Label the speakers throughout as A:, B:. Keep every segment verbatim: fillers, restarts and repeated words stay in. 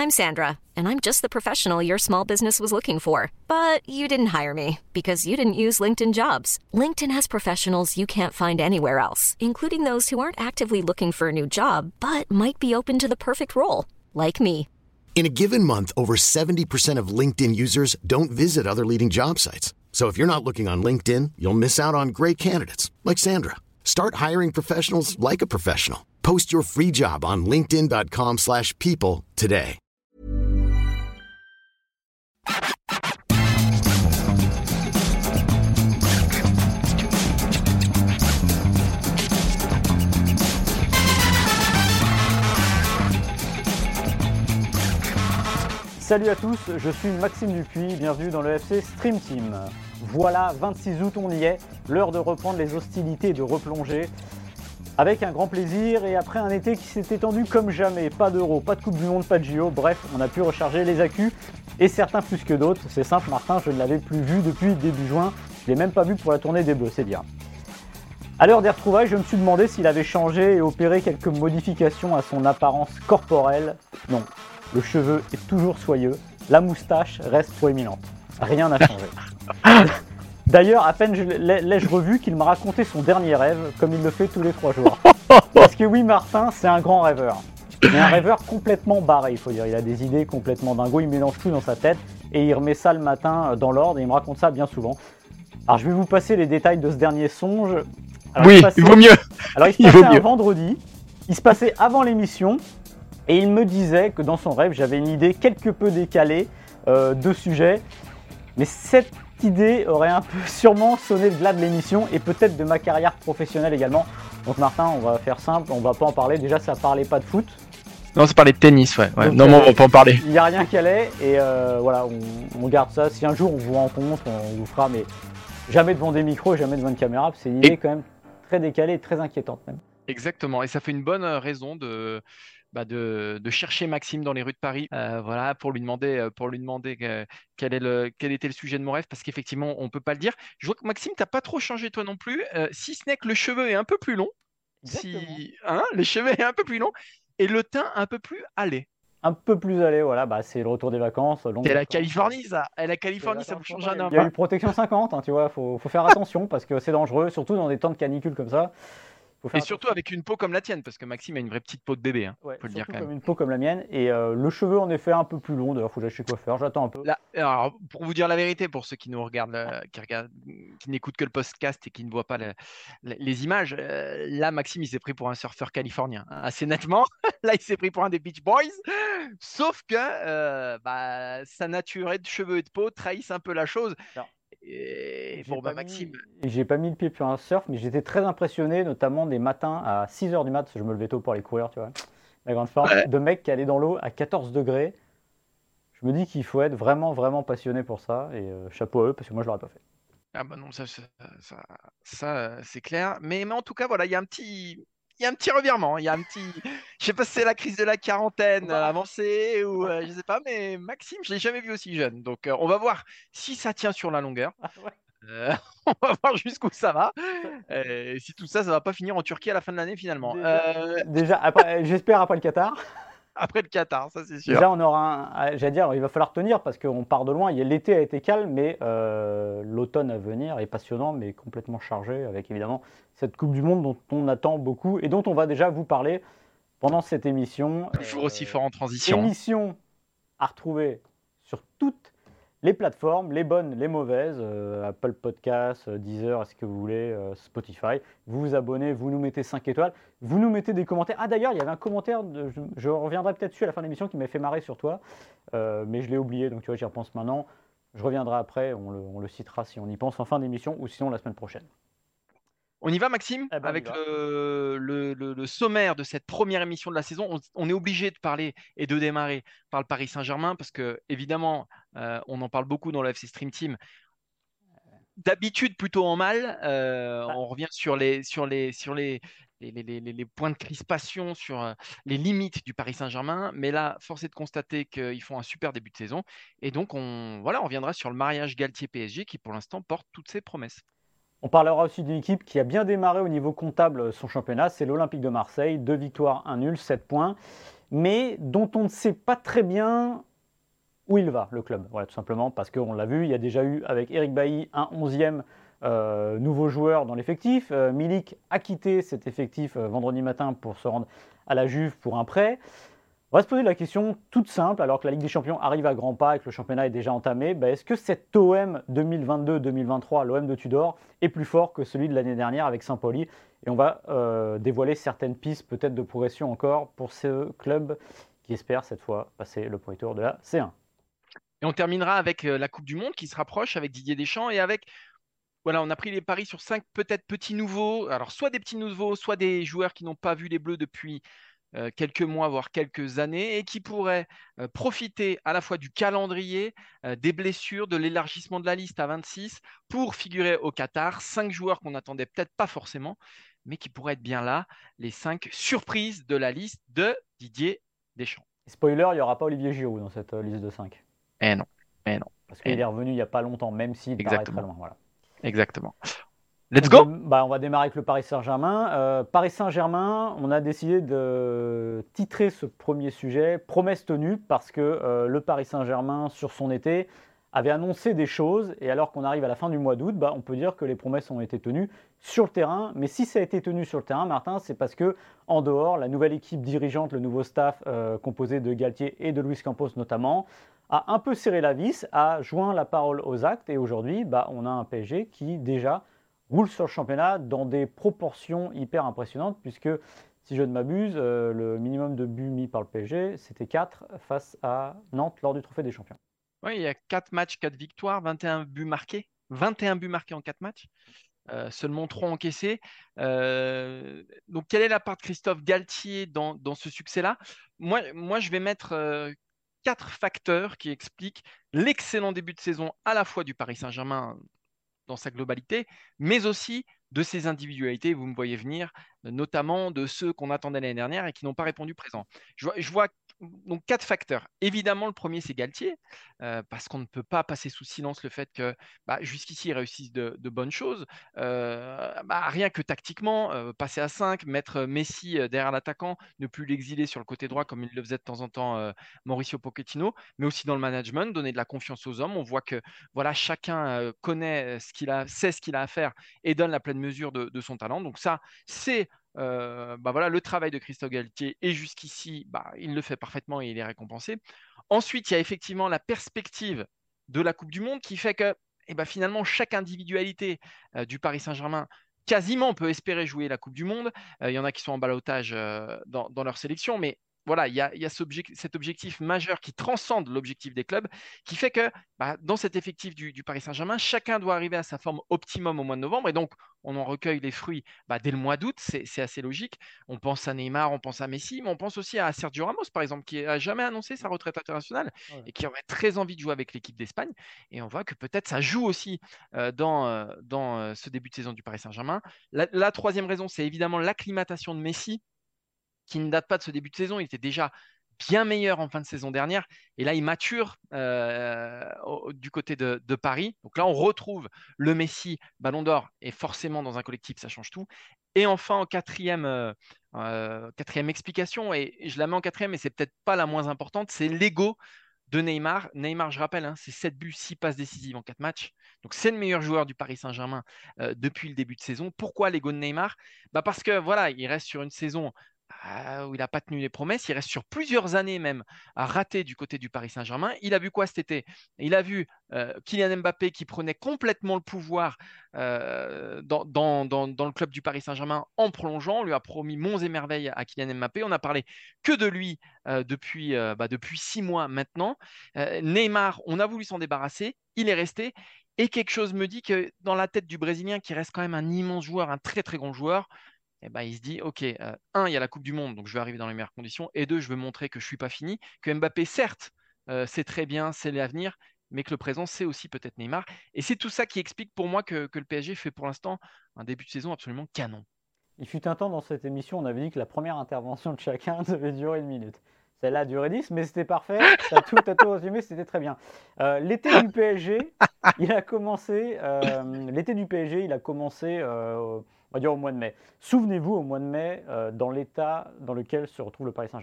A: I'm Sandra, and I'm just the professional your small business was looking for. But you didn't hire me because you didn't use LinkedIn Jobs. LinkedIn has professionals you can't find anywhere else, including those who aren't actively looking for a new job, but might be open to the perfect role, like me.
B: In a given month, over seventy percent of LinkedIn users don't visit other leading job sites. So if you're not looking on LinkedIn, you'll miss out on great candidates like Sandra. Start hiring professionals like a professional. Post your free job on linkedin.com slash people today.
C: Salut à tous, je suis Maxime Dupuis, bienvenue dans le F C Stream Team. Voilà, vingt-six août, on y est, l'heure de reprendre les hostilités et de replonger. Avec un grand plaisir et après un été qui s'est étendu comme jamais, pas d'Euro, pas de Coupe du Monde, pas de J O, bref, on a pu recharger les accus et certains plus que d'autres. C'est simple, Martin, je ne l'avais plus vu depuis début juin, je ne l'ai même pas vu pour la tournée des Bleus, c'est bien. À l'heure des retrouvailles, je me suis demandé s'il avait changé et opéré quelques modifications à son apparence corporelle. Non, le cheveu est toujours soyeux, la moustache reste proéminente, rien n'a changé. D'ailleurs, à peine je l'ai-je revu qu'il m'a raconté son dernier rêve, comme il le fait tous les trois jours. Parce que oui, Martin, c'est un grand rêveur. Mais un rêveur complètement barré, il faut dire. Il a des idées complètement dingo, il mélange tout dans sa tête et il remet ça le matin dans l'ordre et il me raconte ça bien souvent. Alors je vais vous passer les détails de ce dernier songe. Alors,
D: oui,
C: il, passait...
D: il vaut mieux.
C: Alors il se
D: il
C: passait
D: vaut
C: un
D: mieux.
C: vendredi, il se passait avant l'émission et il me disait que dans son rêve, j'avais une idée quelque peu décalée euh, de sujet. Mais cette idée aurait un peu sûrement sonné le glas de l'émission et peut-être de ma carrière professionnelle également. Donc Martin, on va faire simple, on va pas en parler. Déjà, ça parlait pas de foot.
D: Non, ça parlait de tennis, ouais. ouais.
C: Donc,
D: non,
C: euh,
D: mais on va pas en parler.
C: Il n'y a rien qui allait et euh, voilà, on, on garde ça. Si un jour on vous rencontre, on vous fera, mais jamais devant des micros, jamais devant une caméra. C'est une idée et... quand même très décalée et très inquiétante même.
D: Exactement, et ça fait une bonne raison de... Bah de, de chercher Maxime dans les rues de Paris, euh, voilà, pour lui demander, pour lui demander que, quel, est le, quel était le sujet de mon rêve, parce qu'effectivement, on ne peut pas le dire. Je vois que Maxime, tu n'as pas trop changé toi non plus, euh, si ce n'est que le cheveu est un peu plus long, si, hein, les cheveux est un peu plus long, et le teint un peu plus allé.
C: Un peu plus allé, voilà, bah, c'est le retour des vacances.
D: C'est la Californie, ça. Et la Californie, ça vous change un homme.
C: Il y a eu protection cinquante, hein, tu vois, faut, faut faire attention parce que c'est dangereux, surtout dans des temps de canicule comme ça.
D: Et surtout avec une peau comme la tienne, parce que Maxime a une vraie petite peau de bébé, hein,
C: ouais,
D: faut le dire quand même.
C: Comme une peau comme la mienne, et euh, le cheveu en effet un peu plus long, d'ailleurs faut que j'aille chez coiffeur, j'attends un peu.
D: Là, alors, pour vous dire la vérité, pour ceux qui nous regardent, euh, qui, regardent qui n'écoutent que le podcast et qui ne voient pas le, le, les images, euh, là Maxime il s'est pris pour un surfeur californien, hein, assez nettement. Là il s'est pris pour un des Beach Boys, sauf que euh, bah, sa nature de cheveux et de peau trahissent un peu la chose. Non. Et bon, bah, Maxime.
C: Mis, j'ai pas mis le pied sur un surf, mais j'étais très impressionné, notamment des matins à six heures du mat, je me levais tôt pour aller courir, tu vois, la grande forme, ouais. De mecs qui allaient dans l'eau à quatorze degrés. Je me dis qu'il faut être vraiment, vraiment passionné pour ça, et euh, chapeau à eux, parce que moi je l'aurais pas fait.
D: Ah bah non, ça, ça, ça, ça c'est clair. Mais, mais en tout cas, voilà, il y a un petit. Il y a un petit revirement, il y a un petit. Je sais pas si c'est la crise de la quarantaine bah. avancée ou euh, je sais pas, mais Maxime, je l'ai jamais vu aussi jeune. Donc euh, on va voir si ça tient sur la longueur. Ah ouais. euh, on va voir jusqu'où ça va. Et si tout ça, ça va pas finir en Turquie à la fin de l'année finalement.
C: Déjà, euh... déjà après, j'espère après le Qatar.
D: Après le Qatar, ça c'est sûr.
C: Déjà, on aura un. J'allais dire, il va falloir tenir parce qu'on part de loin. L'été a été calme, mais euh, l'automne à venir est passionnant, mais complètement chargé avec évidemment cette Coupe du Monde dont on attend beaucoup et dont on va déjà vous parler pendant cette émission.
D: Toujours euh, aussi fort en transition.
C: Émission à retrouver sur toutes les plateformes, les bonnes, les mauvaises, euh, Apple Podcasts, Deezer, est-ce que vous voulez, euh, Spotify. Vous vous abonnez, vous nous mettez cinq étoiles, vous nous mettez des commentaires. Ah d'ailleurs, il y avait un commentaire, de, je, je reviendrai peut-être dessus à la fin de l'émission qui m'a fait marrer sur toi, euh, mais je l'ai oublié, donc tu vois, j'y repense maintenant. Je reviendrai après, on le, on le citera si on y pense en fin d'émission ou sinon la semaine prochaine.
D: On y va, Maxime,
C: eh ben,
D: avec le, le, le, le sommaire de cette première émission de la saison. On, on est obligé de parler et de démarrer par le Paris Saint-Germain parce que, évidemment, euh, on en parle beaucoup dans le F C Stream Team. D'habitude, plutôt en mal. Euh, bah. On revient sur les, sur les, sur les, les, les, les, les points de crispation, sur euh, les limites du Paris Saint-Germain. Mais là, force est de constater qu'ils font un super début de saison. Et donc, on, voilà, on reviendra sur le mariage Galtier-P S G qui, pour l'instant, porte toutes ses promesses.
C: On parlera aussi d'une équipe qui a bien démarré au niveau comptable son championnat, c'est l'Olympique de Marseille. Deux victoires, un nul, sept points. mais dont on ne sait pas très bien où il va, le club. Voilà, tout simplement parce qu'on l'a vu, il y a déjà eu avec Eric Bailly un onzième euh, nouveau joueur dans l'effectif. Euh, Milik a quitté cet effectif euh, vendredi matin pour se rendre à la Juve pour un prêt. On va se poser la question toute simple, alors que la Ligue des Champions arrive à grands pas et que le championnat est déjà entamé, bah est-ce que cet O M deux mille vingt-deux deux mille vingt-trois, l'O M de Tudor, est plus fort que celui de l'année dernière avec Saint-Pauli? Et on va euh, dévoiler certaines pistes peut-être de progression encore pour ce club qui espère cette fois passer le premier tour de la C un.
D: Et on terminera avec la Coupe du Monde qui se rapproche avec Didier Deschamps et avec, voilà, on a pris les paris sur cinq peut-être petits nouveaux, alors soit des petits nouveaux, soit des joueurs qui n'ont pas vu les Bleus depuis euh, quelques mois, voire quelques années, et qui pourraient euh, profiter à la fois du calendrier, euh, des blessures, de l'élargissement de la liste à vingt-six pour figurer au Qatar. Cinq joueurs qu'on n'attendait peut-être pas forcément, mais qui pourraient être bien là, les cinq surprises de la liste de Didier Deschamps.
C: Et spoiler, il n'y aura pas Olivier Giroud dans cette euh, liste de cinq.
D: Eh non, eh non.
C: Parce qu'il
D: eh
C: est revenu il n'y a pas longtemps, même s'il paraît très loin. Voilà.
D: Exactement. Let's
C: Donc,
D: go.
C: bah, on va démarrer avec le Paris Saint-Germain. Euh, Paris Saint-Germain, on a décidé de titrer ce premier sujet « Promesse tenue » parce que euh, le Paris Saint-Germain, sur son été, avait annoncé des choses. Et alors qu'on arrive à la fin du mois d'août, bah, on peut dire que les promesses ont été tenues sur le terrain. Mais si ça a été tenu sur le terrain, Martin, c'est parce que en dehors, la nouvelle équipe dirigeante, le nouveau staff euh, composé de Galtier et de Luis Campos notamment, a un peu serré la vis, a joint la parole aux actes. Et aujourd'hui, bah, on a un P S G qui déjà roule sur le championnat dans des proportions hyper impressionnantes, puisque, si je ne m'abuse, euh, le minimum de buts mis par le P S G, c'était quatre face à Nantes lors du Trophée des Champions.
D: Oui, il y a quatre matchs, quatre victoires, vingt et un buts marqués. vingt et un buts marqués en quatre matchs, euh, seulement trois encaissés. Euh, donc, quelle est la part de Christophe Galtier dans, dans ce succès-là? moi, moi, je vais mettre euh, quatre facteurs qui expliquent l'excellent début de saison à la fois du Paris Saint-Germain dans sa globalité, mais aussi de ses individualités, vous me voyez venir, notamment de ceux qu'on attendait l'année dernière et qui n'ont pas répondu présent. Je vois, je vois donc quatre facteurs. Évidemment, le premier, c'est Galtier, euh, parce qu'on ne peut pas passer sous silence le fait que bah, jusqu'ici, ils réussissent de, de bonnes choses. Euh, bah, rien que tactiquement, euh, passer à cinq, mettre Messi derrière l'attaquant, ne plus l'exiler sur le côté droit comme il le faisait de temps en temps euh, Mauricio Pochettino, mais aussi dans le management, donner de la confiance aux hommes. On voit que voilà, chacun euh, connaît ce qu'il a, sait ce qu'il a à faire et donne la pleine mesure de, de son talent. Donc ça, c'est euh, bah voilà, le travail de Christophe Galtier. Et jusqu'ici, bah, il le fait parfaitement et il est récompensé. Ensuite, il y a effectivement la perspective de la Coupe du Monde qui fait que eh ben, finalement, chaque individualité euh, du Paris Saint-Germain quasiment peut espérer jouer la Coupe du Monde. Euh, il y en a qui sont en ballottage euh, dans, dans leur sélection, mais voilà, il y a, il y a ce objectif, cet objectif majeur qui transcende l'objectif des clubs, qui fait que bah, dans cet effectif du, du Paris Saint-Germain, chacun doit arriver à sa forme optimum au mois de novembre. Et donc, on en recueille les fruits bah, dès le mois d'août. C'est, c'est assez logique. On pense à Neymar, on pense à Messi, mais on pense aussi à Sergio Ramos, par exemple, qui n'a jamais annoncé sa retraite internationale ouais. et qui aurait très envie de jouer avec l'équipe d'Espagne. Et on voit que peut-être ça joue aussi euh, dans, euh, dans euh, ce début de saison du Paris Saint-Germain. La, la troisième raison, c'est évidemment l'acclimatation de Messi, qui ne date pas de ce début de saison. Il était déjà bien meilleur en fin de saison dernière. Et là, il mature euh, au, du côté de, de Paris. Donc là, on retrouve le Messi Ballon d'Or. Et forcément, dans un collectif, ça change tout. Et enfin, en quatrième, euh, euh, quatrième explication, et je la mets en quatrième, mais c'est peut-être pas la moins importante, c'est l'ego de Neymar. Neymar, je rappelle, hein, c'est sept buts, six passes décisives en quatre matchs. Donc, c'est le meilleur joueur du Paris Saint-Germain euh, depuis le début de saison. Pourquoi l'ego de Neymar? Bah parce que voilà, il reste sur une saison où il n'a pas tenu les promesses, il reste sur plusieurs années même à rater du côté du Paris Saint-Germain. Il a vu quoi cet été? Il a vu euh, Kylian Mbappé qui prenait complètement le pouvoir euh, dans, dans, dans, dans le club du Paris Saint-Germain en prolongeant. On lui a promis monts et merveilles à Kylian Mbappé. On n'a parlé que de lui euh, depuis, euh, bah, depuis six mois maintenant. Euh, Neymar, on a voulu s'en débarrasser, il est resté. Et quelque chose me dit que dans la tête du Brésilien, qui reste quand même un immense joueur, un très très grand joueur, eh ben, il se dit, OK, euh, un, il y a la Coupe du Monde, donc je vais arriver dans les meilleures conditions. Et deux, je veux montrer que je ne suis pas fini, que Mbappé, certes, euh, c'est très bien, c'est l'avenir, mais que le présent, c'est aussi peut-être Neymar. Et c'est tout ça qui explique pour moi que, que le P S G fait pour l'instant un début de saison absolument canon.
C: Il fut un temps dans cette émission, on avait dit que la première intervention de chacun devait durer une minute. Celle-là a duré dix, mais c'était parfait. T'as tout, t'as tout résumé, c'était très bien. Euh, l'été du P S G, il a commencé. Euh, l'été du P S G, il a commencé, euh, on va dire au mois de mai. Souvenez-vous, au mois de mai, euh, dans l'état dans lequel se retrouve le Paris Saint-Germain.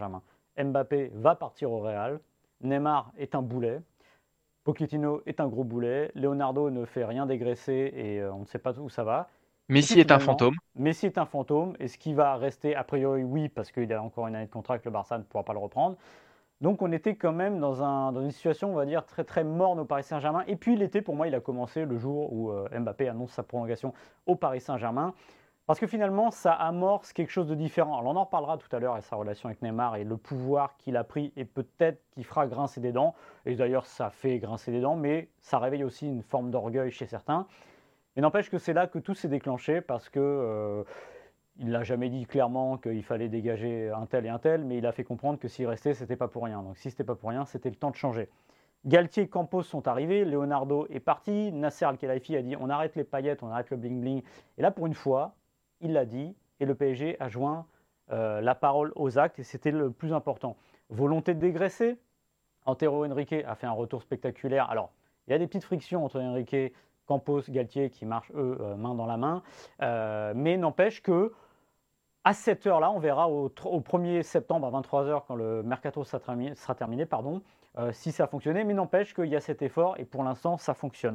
C: Mbappé va partir au Real, Neymar est un boulet, Pochettino est un gros boulet, Leonardo ne fait rien dégraisser et euh, on ne sait pas où ça va.
D: Messi est un fantôme.
C: Messi est un fantôme. Est-ce qu'il va rester? A priori, oui, parce qu'il a encore une année de contrat que le Barça ne pourra pas le reprendre. Donc on était quand même dans, un, dans une situation, on va dire, très très morne au Paris Saint-Germain. Et puis l'été, pour moi, il a commencé le jour où euh, Mbappé annonce sa prolongation au Paris Saint-Germain. Parce que finalement, ça amorce quelque chose de différent. Alors on en reparlera tout à l'heure et sa relation avec Neymar et le pouvoir qu'il a pris et peut-être qu'il fera grincer des dents. Et d'ailleurs, ça fait grincer des dents, mais ça réveille aussi une forme d'orgueil chez certains. Mais n'empêche que c'est là que tout s'est déclenché parce que euh, il ne l'a jamais dit clairement qu'il fallait dégager un tel et un tel, mais il a fait comprendre que s'il restait, c'était pas pour rien. Donc si c'était pas pour rien, c'était le temps de changer. Galtier et Campos sont arrivés, Leonardo est parti, Nasser Al-Khelaifi a dit on arrête les paillettes, on arrête le bling bling. Et là pour une fois, il l'a dit et le P S G a joint euh, la parole aux actes et c'était le plus important. Volonté de dégraisser. Antero Henrique a fait un retour spectaculaire. Alors il y a des petites frictions entre Henrique, Campos, Galtier qui marchent eux euh, main dans la main, euh, mais n'empêche que à cette heure-là, on verra au, au premier septembre à vingt-trois heures quand le mercato sera terminé, sera terminé pardon, euh, si ça a fonctionné, mais n'empêche qu'il y a cet effort et pour l'instant ça fonctionne.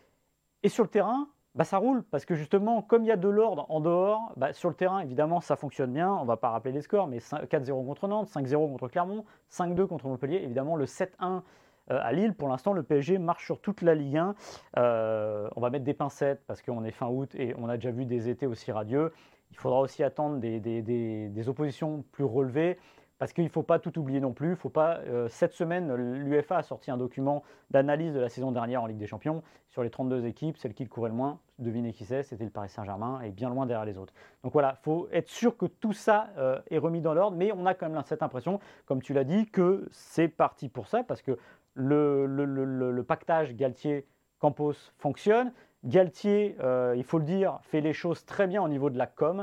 C: Et sur le terrain, bah, ça roule parce que justement, comme il y a de l'ordre en dehors, bah, sur le terrain évidemment ça fonctionne bien, on ne va pas rappeler les scores, mais quatre zéro contre Nantes, cinq zéro contre Clermont, cinq deux contre Montpellier, évidemment le sept un à Lille. Pour l'instant, le P S G marche sur toute la Ligue un. Euh, on va mettre des pincettes parce qu'on est fin août et on a déjà vu des étés aussi radieux. Il faudra aussi attendre des, des, des, des oppositions plus relevées parce qu'il ne faut pas tout oublier non plus. Faut pas, euh, cette semaine, l'UEFA a sorti un document d'analyse de la saison dernière en Ligue des Champions. Sur les trente-deux équipes, celle qui le courait le moins, devinez qui c'est, c'était le Paris Saint-Germain et bien loin derrière les autres. Donc voilà, il faut être sûr que tout ça euh, est remis dans l'ordre, mais on a quand même cette impression, comme tu l'as dit, que c'est parti pour ça parce que Le, le, le, le pactage Galtier-Campos fonctionne. Galtier, euh, il faut le dire, fait les choses très bien au niveau de la com.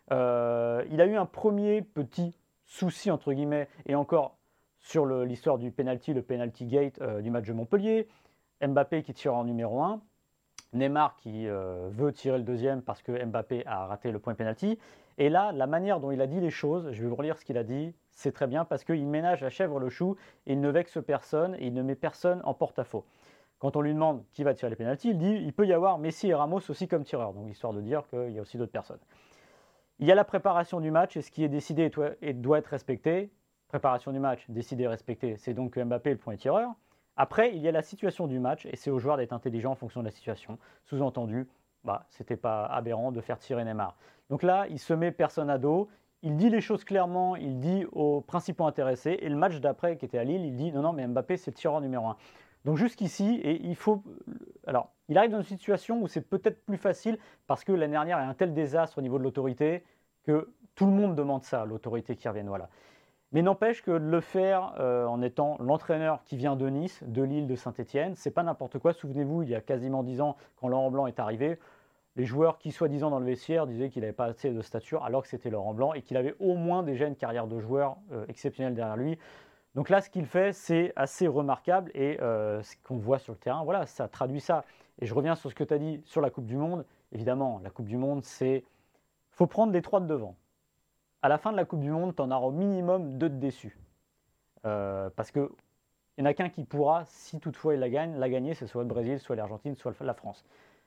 C: Euh, il a eu un premier petit souci, entre guillemets, et encore sur le, l'histoire du penalty, le penalty gate euh, du match de Montpellier. Mbappé qui tire en numéro un. Neymar qui euh, veut tirer le deuxième parce que Mbappé a raté le point penalty. Et là, la manière dont il a dit les choses, je vais vous relire ce qu'il a dit, c'est très bien parce qu'il ménage la chèvre le chou et il ne vexe personne et il ne met personne en porte-à-faux. Quand on lui demande qui va tirer les pénaltys, il dit il peut y avoir Messi et Ramos aussi comme tireurs, donc histoire de dire qu'il y a aussi d'autres personnes. Il y a la préparation du match et ce qui est décidé et doit être respecté. Préparation du match, décidé et respecté, c'est donc que Mbappé est le point tireur. Après, il y a la situation du match et c'est aux joueurs d'être intelligents en fonction de la situation. Sous-entendu, bah, c'était pas aberrant de faire tirer Neymar. Donc là, il se met personne à dos, il dit les choses clairement, il dit aux principaux intéressés, et le match d'après qui était à Lille, il dit non, non, mais Mbappé, c'est le tireur numéro un. Donc jusqu'ici, et il faut... Alors, il arrive dans une situation où c'est peut-être plus facile, parce que l'année dernière, il y a un tel désastre au niveau de l'autorité, que tout le monde demande ça, l'autorité qui revienne, voilà. Mais n'empêche que de le faire euh, en étant l'entraîneur qui vient de Nice, de Lille, de Saint-Etienne, c'est pas n'importe quoi. Souvenez-vous, il y a quasiment dix ans, quand Laurent Blanc est arrivé, les joueurs qui, soi-disant dans le vestiaire, disaient qu'il n'avait pas assez de stature, alors que c'était Laurent Blanc, et qu'il avait au moins déjà une carrière de joueur euh, exceptionnelle derrière lui. Donc là, ce qu'il fait, c'est assez remarquable, et euh, ce qu'on voit sur le terrain, voilà, ça traduit ça. Et je reviens sur ce que tu as dit sur la Coupe du Monde. Évidemment, la Coupe du Monde, c'est... Il faut prendre les trois de devant. À la fin de la Coupe du Monde, tu en auras au minimum deux de déçus. Euh, parce qu'il n'y en a qu'un qui pourra, si toutefois il la gagne, la gagner, c'est soit le Brésil, soit l'Argentine, soit la France.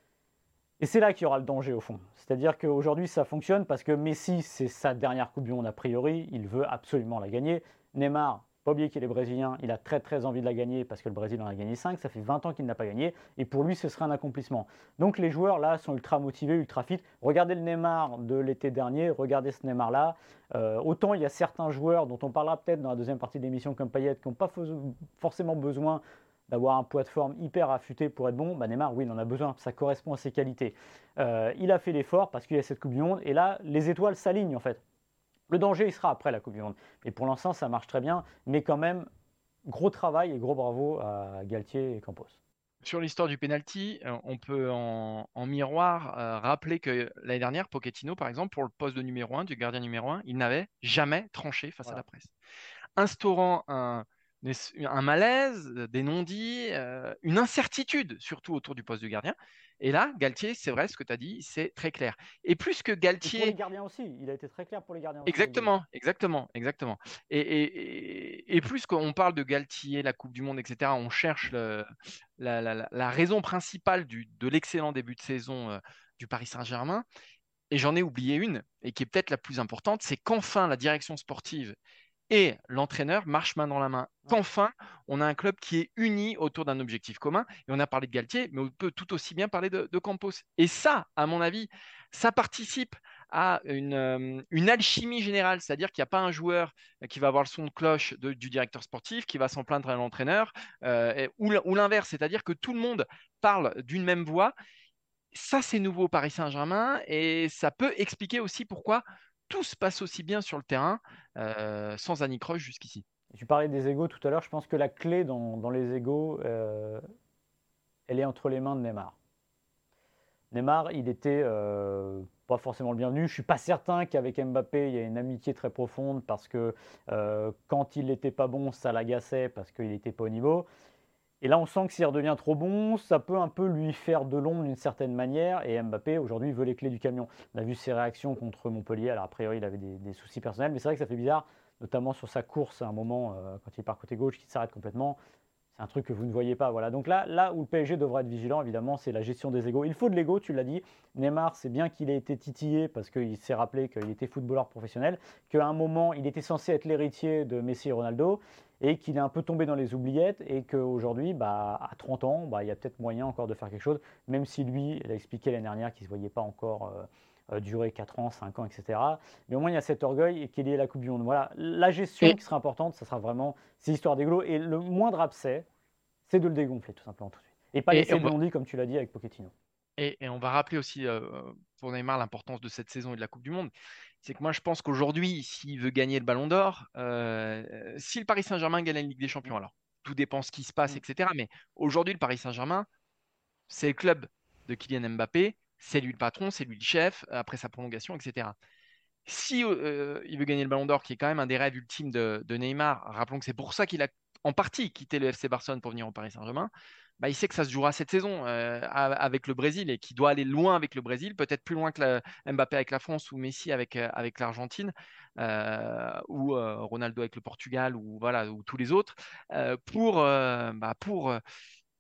C: Et c'est là qu'il y aura le danger au fond. C'est-à-dire qu'aujourd'hui, ça fonctionne parce que Messi, c'est sa dernière Coupe du Monde a priori, il veut absolument la gagner. Neymar, pas oublier qu'il est brésilien, il a très très envie de la gagner parce que le Brésil en a gagné cinq, ça fait vingt ans qu'il n'a pas gagné, et pour lui, ce serait un accomplissement. Donc les joueurs là sont ultra motivés, ultra fit. Regardez le Neymar de l'été dernier, regardez ce Neymar-là. Euh, autant il y a certains joueurs dont on parlera peut-être dans la deuxième partie de l'émission comme Payet, qui n'ont pas forcément besoin d'avoir un poids de forme hyper affûté pour être bon, bah Neymar, oui, il en a besoin, ça correspond à ses qualités. Euh, il a fait l'effort parce qu'il y a cette Coupe du Monde, et là, les étoiles s'alignent en fait. Le danger, il sera après la Coupe du Monde. Mais pour l'instant, ça marche très bien, mais quand même, gros travail et gros bravo à Galtier et Campos.
D: Sur l'histoire du penalty, on peut en, en miroir euh, rappeler que l'année dernière, Pochettino, par exemple, pour le poste de numéro un, du gardien numéro un, il n'avait jamais tranché face voilà. à la presse. Instaurant un... un malaise, des non-dits, euh, une incertitude, surtout autour du poste de gardien. Et là, Galtier, c'est vrai, ce que tu as dit, c'est très clair. Et plus que Galtier...
C: Et pour les gardiens aussi, il a été très clair pour les gardiens aussi.
D: Exactement, exactement, exactement. Et, et, et, et plus qu'on parle de Galtier, la Coupe du Monde, et cetera, on cherche le, la, la, la raison principale du, de l'excellent début de saison euh, du Paris Saint-Germain. Et j'en ai oublié une, et qui est peut-être la plus importante, c'est qu'enfin la direction sportive et l'entraîneur marchent main dans la main. Qu'enfin, on a un club qui est uni autour d'un objectif commun. Et on a parlé de Galtier, mais on peut tout aussi bien parler de, de Campos. Et ça, à mon avis, ça participe à une, euh, une alchimie générale. C'est-à-dire qu'il n'y a pas un joueur qui va avoir le son de cloche de, du directeur sportif, qui va s'en plaindre à l'entraîneur, euh, ou, ou l'inverse. C'est-à-dire que tout le monde parle d'une même voix. Ça, c'est nouveau au Paris Saint-Germain et ça peut expliquer aussi pourquoi tout se passe aussi bien sur le terrain euh, sans anicroche jusqu'ici.
C: Tu parlais des égos tout à l'heure. Je pense que la clé dans, dans les égos, euh, elle est entre les mains de Neymar. Neymar, il était euh, pas forcément le bienvenu. Je ne suis pas certain qu'avec Mbappé, il y ait une amitié très profonde parce que euh, quand il n'était pas bon, ça l'agaçait parce qu'il n'était pas au niveau. Et là, on sent que s'il redevient trop bon, ça peut un peu lui faire de l'ombre d'une certaine manière. Et Mbappé, aujourd'hui, veut les clés du camion. On a vu ses réactions contre Montpellier. Alors, a priori, il avait des, des soucis personnels. Mais c'est vrai que ça fait bizarre, notamment sur sa course à un moment, euh, quand il part côté gauche, qu'il s'arrête complètement. C'est un truc que vous ne voyez pas. Voilà. Donc là, là où le P S G devra être vigilant, évidemment, c'est la gestion des égos. Il faut de l'ego, tu l'as dit. Neymar, c'est bien qu'il ait été titillé parce qu'il s'est rappelé qu'il était footballeur professionnel, qu'à un moment, il était censé être l'héritier de Messi et Ronaldo, et qu'il est un peu tombé dans les oubliettes, et qu'aujourd'hui, bah, à trente ans, bah, il y a peut-être moyen encore de faire quelque chose, même si lui, il a expliqué l'année dernière qu'il ne se voyait pas encore euh, euh, durer quatre ans, cinq ans, et cetera. Mais au moins, il y a cet orgueil et qu'il y ait la Coupe du Monde. Voilà, la gestion
D: Et...
C: qui sera importante, ça sera vraiment ces histoires d'églo, et le moindre abcès, c'est de le dégonfler tout simplement tout de suite. Et pas laisser le non-dit, comme tu l'as dit avec Pochettino.
D: Et, et on va rappeler aussi euh, pour Neymar l'importance de cette saison et de la Coupe du Monde. C'est que moi, je pense qu'aujourd'hui, s'il veut gagner le Ballon d'Or, euh, si le Paris Saint-Germain gagne la Ligue des Champions, alors tout dépend ce qui se passe, et cetera. Mais aujourd'hui, le Paris Saint-Germain, c'est le club de Kylian Mbappé, c'est lui le patron, c'est lui le chef, après sa prolongation, et cetera. Si euh, il veut gagner le Ballon d'Or, qui est quand même un des rêves ultimes de, de Neymar, rappelons que c'est pour ça qu'il a en partie quitté le F C Barcelone pour venir au Paris Saint-Germain, bah, il sait que ça se jouera cette saison euh, avec le Brésil et qu'il doit aller loin avec le Brésil, peut-être plus loin que la, Mbappé avec la France ou Messi avec, euh, avec l'Argentine euh, ou euh, Ronaldo avec le Portugal ou, voilà, ou tous les autres, euh, pour, euh, bah, pour, euh,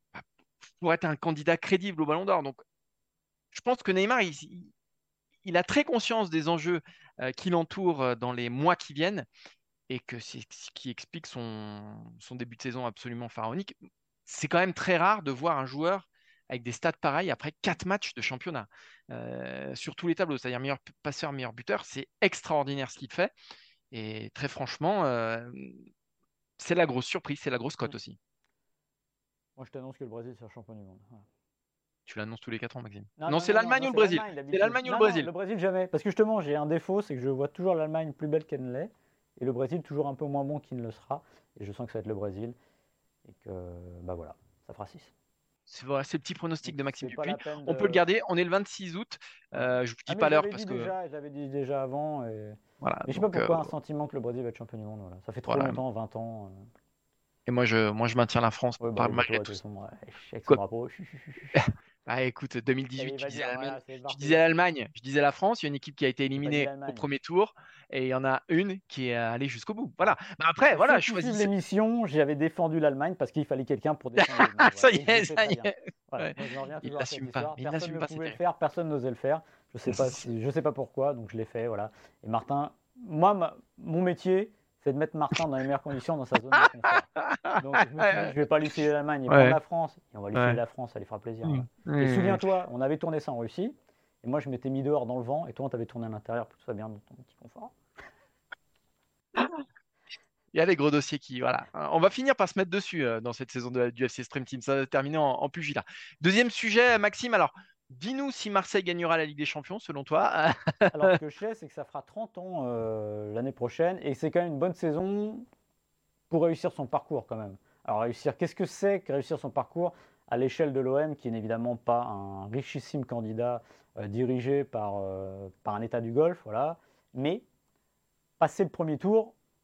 D: pour être un candidat crédible au Ballon d'Or. Donc, je pense que Neymar, il, il, il a très conscience des enjeux euh, qui l'entourent euh, dans les mois qui viennent et que c'est ce qui explique son, son début de saison absolument pharaonique. C'est quand même très rare de voir un joueur avec des stats pareils après quatre matchs de championnat euh, sur tous les tableaux, c'est-à-dire meilleur passeur, meilleur buteur. C'est extraordinaire ce qu'il fait. Et très franchement, euh, c'est la grosse surprise, c'est la grosse cote aussi.
C: Moi, je t'annonce que le Brésil, c'est le champion du monde. Voilà.
D: Tu l'annonces tous les quatre ans, Maxime.
C: Non,
D: Non,
C: non,
D: c'est
C: non,
D: l'Allemagne
C: non,
D: ou le
C: c'est
D: Brésil.
C: l'Allemagne,
D: C'est
C: d'habitude.
D: l'Allemagne ou le
C: Non,
D: Brésil.
C: non, le Brésil, jamais. Parce que justement, j'ai un défaut, c'est que je vois toujours l'Allemagne plus belle qu'elle ne l'est, et le Brésil toujours un peu moins bon qu'il ne le sera. Et je sens que ça va être le Brésil, et que, bah voilà, ça fera six.
D: C'est voilà, c'est le petit pronostic de Maxime
C: C'est pas
D: Dupuis.
C: la peine
D: On
C: de...
D: peut le garder. On est le vingt-six août. Euh, je ne vous
C: Ah,
D: dis
C: mais
D: pas
C: je
D: l'heure
C: l'avais
D: parce
C: dit
D: que.
C: déjà, je l'avais dit déjà avant. Et...
D: Voilà,
C: mais je sais
D: donc,
C: pas pourquoi,
D: euh,
C: un sentiment que le Brésil va être champion du monde. Voilà. Ça fait trop
D: voilà.
C: longtemps, vingt ans. euh.
D: Et moi, je, moi, je maintiens la France
C: Ouais, bah,
D: par,
C: oui, bah,
D: malgré
C: toi,
D: tout.
C: t'es son, avec son
D: Quoi.
C: drapeau.
D: Bah, écoute,
C: Allez,
D: deux mille dix-huit,
C: il
D: tu
C: va
D: disais
C: dire,
D: l'Allemagne,
C: voilà, c'est
D: tu
C: parti.
D: disais l'Allemagne, je disais la France. Il y a une équipe qui a été
C: J'ai pas dit
D: éliminée au
C: l'Allemagne.
D: premier tour et il y en a une qui est allée jusqu'au bout. Voilà. Bah, après,
C: Pour
D: voilà,
C: ceux qui suivent
D: choisissez.
C: l'émission, j'avais défendu l'Allemagne parce qu'il fallait quelqu'un pour défendre l'Allemagne.
D: Ça
C: Voilà.
D: y
C: Donc je le
D: est,
C: fais
D: ça
C: très
D: y
C: bien.
D: est.
C: Voilà.
D: Ouais.
C: Moi, je reviens
D: Il
C: toujours à cette
D: l'assume pas.
C: histoire.
D: Il
C: Personne
D: l'assume
C: ne
D: pas, c'est
C: pouvait le
D: terrible.
C: faire, personne n'osait le faire. Je sais pas, si, je sais pas pourquoi, donc je l'ai fait. Voilà. Et Martin, moi, ma, mon métier, c'est de mettre Martin dans les meilleures conditions dans sa zone de confort. Donc je me suis dit, je vais pas lui filer l'Allemagne et
D: Ouais.
C: prendre la France. Et on va lui filer
D: Ouais.
C: la France, ça lui fera plaisir.
D: Mmh.
C: Voilà. Et
D: Mmh.
C: souviens-toi, on avait tourné ça en Russie. Et moi, je m'étais mis dehors dans le vent. Et toi, on t'avait tourné à l'intérieur pour que tout soit bien dans ton petit confort.
D: Il y a les gros dossiers qui, voilà. On va finir par se mettre dessus euh, dans cette saison de, du F C Stream Team. Ça va terminer en, en pugilat. Deuxième sujet, Maxime. Alors, dis-nous si Marseille gagnera la Ligue des Champions, selon toi.
C: Alors, ce que je sais, c'est que ça fera trente ans euh, l'année prochaine. Et c'est quand même une bonne saison pour réussir son parcours, quand même. Alors, réussir, qu'est-ce que c'est que réussir son parcours à l'échelle de l'O M, qui n'est évidemment pas un richissime candidat euh, dirigé par, euh, par un État du Golfe, voilà. Mais passer le premier tour,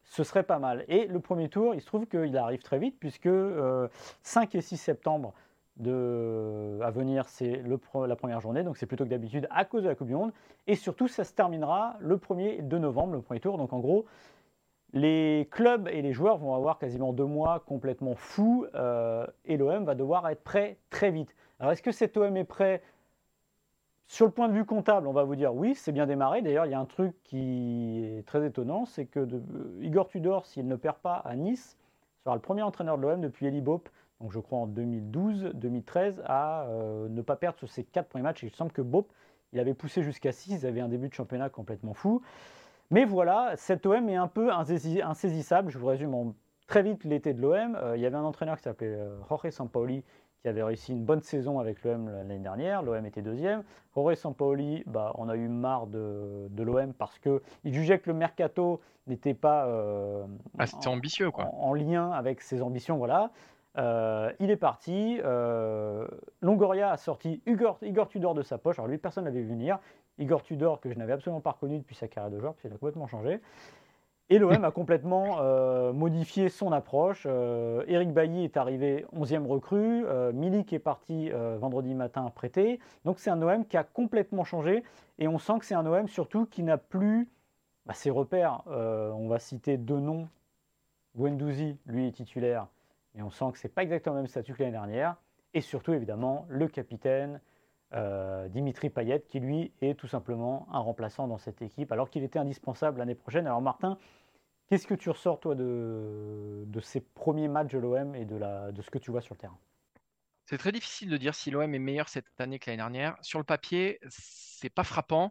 C: ce serait pas mal. Et le premier tour, il se trouve qu'il arrive très vite, puisque euh, cinq et six septembre de, à venir, c'est le, la première journée, donc c'est plutôt que d'habitude à cause de la Coupe du Monde. Et surtout, ça se terminera le premier de novembre, le premier tour. Donc en gros, les clubs et les joueurs vont avoir quasiment deux mois complètement fous, euh, et l'O M va devoir être prêt très vite. Alors est-ce que cet O M est prêt ? Sur le point de vue comptable, on va vous dire oui, c'est bien démarré. D'ailleurs, il y a un truc qui est très étonnant, c'est que de, euh, Igor Tudor, s'il ne perd pas à Nice, sera le premier entraîneur de l'O M depuis Elie Bopp, donc je crois en deux mille douze deux mille treize, à euh, ne pas perdre sur ses quatre premiers matchs. Et il semble que Bopp, il avait poussé jusqu'à six, ils avaient un début de championnat complètement fou. Mais voilà, cet O M est un peu insaisissable. Je vous résume en très vite l'été de l'O M. Euh, il y avait un entraîneur qui s'appelait euh, Jorge Sampaoli, qui avait réussi une bonne saison avec l'O M l'année dernière. L'O M était deuxième. Jorge Sampaoli, bah, on a eu marre de, de l'O M parce qu'il jugeait que le mercato n'était pas euh,
D: ah, c'était ambitieux, quoi.
C: En, en lien avec ses ambitions. Voilà. Euh, il est parti. Euh, Longoria a sorti Igor, Igor Tudor de sa poche. Alors lui, personne ne l'avait vu venir. Igor Tudor, que je n'avais absolument pas reconnu depuis sa carrière de joueur, puisqu'il a complètement changé. Et l'O M a complètement euh, modifié son approche. Euh, Eric Bailly est arrivé onzième recrue. Euh, Milik est parti euh, vendredi matin prêté. Donc c'est un O M qui a complètement changé. Et on sent que c'est un O M surtout qui n'a plus bah, ses repères. Euh, on va citer deux noms. Guendouzi, lui, est titulaire. Et on sent que ce n'est pas exactement le même statut que l'année dernière. Et surtout, évidemment, le capitaine euh, Dimitri Payet, qui lui est tout simplement un remplaçant dans cette équipe, alors qu'il était indispensable l'année prochaine. Alors Martin, qu'est-ce que tu ressors, toi, de, de ces premiers matchs de l'O M et de, la, de ce que tu vois sur le terrain ?
D: C'est très difficile de dire si l'O M est meilleur cette année que l'année dernière. Sur le papier, c'est pas frappant.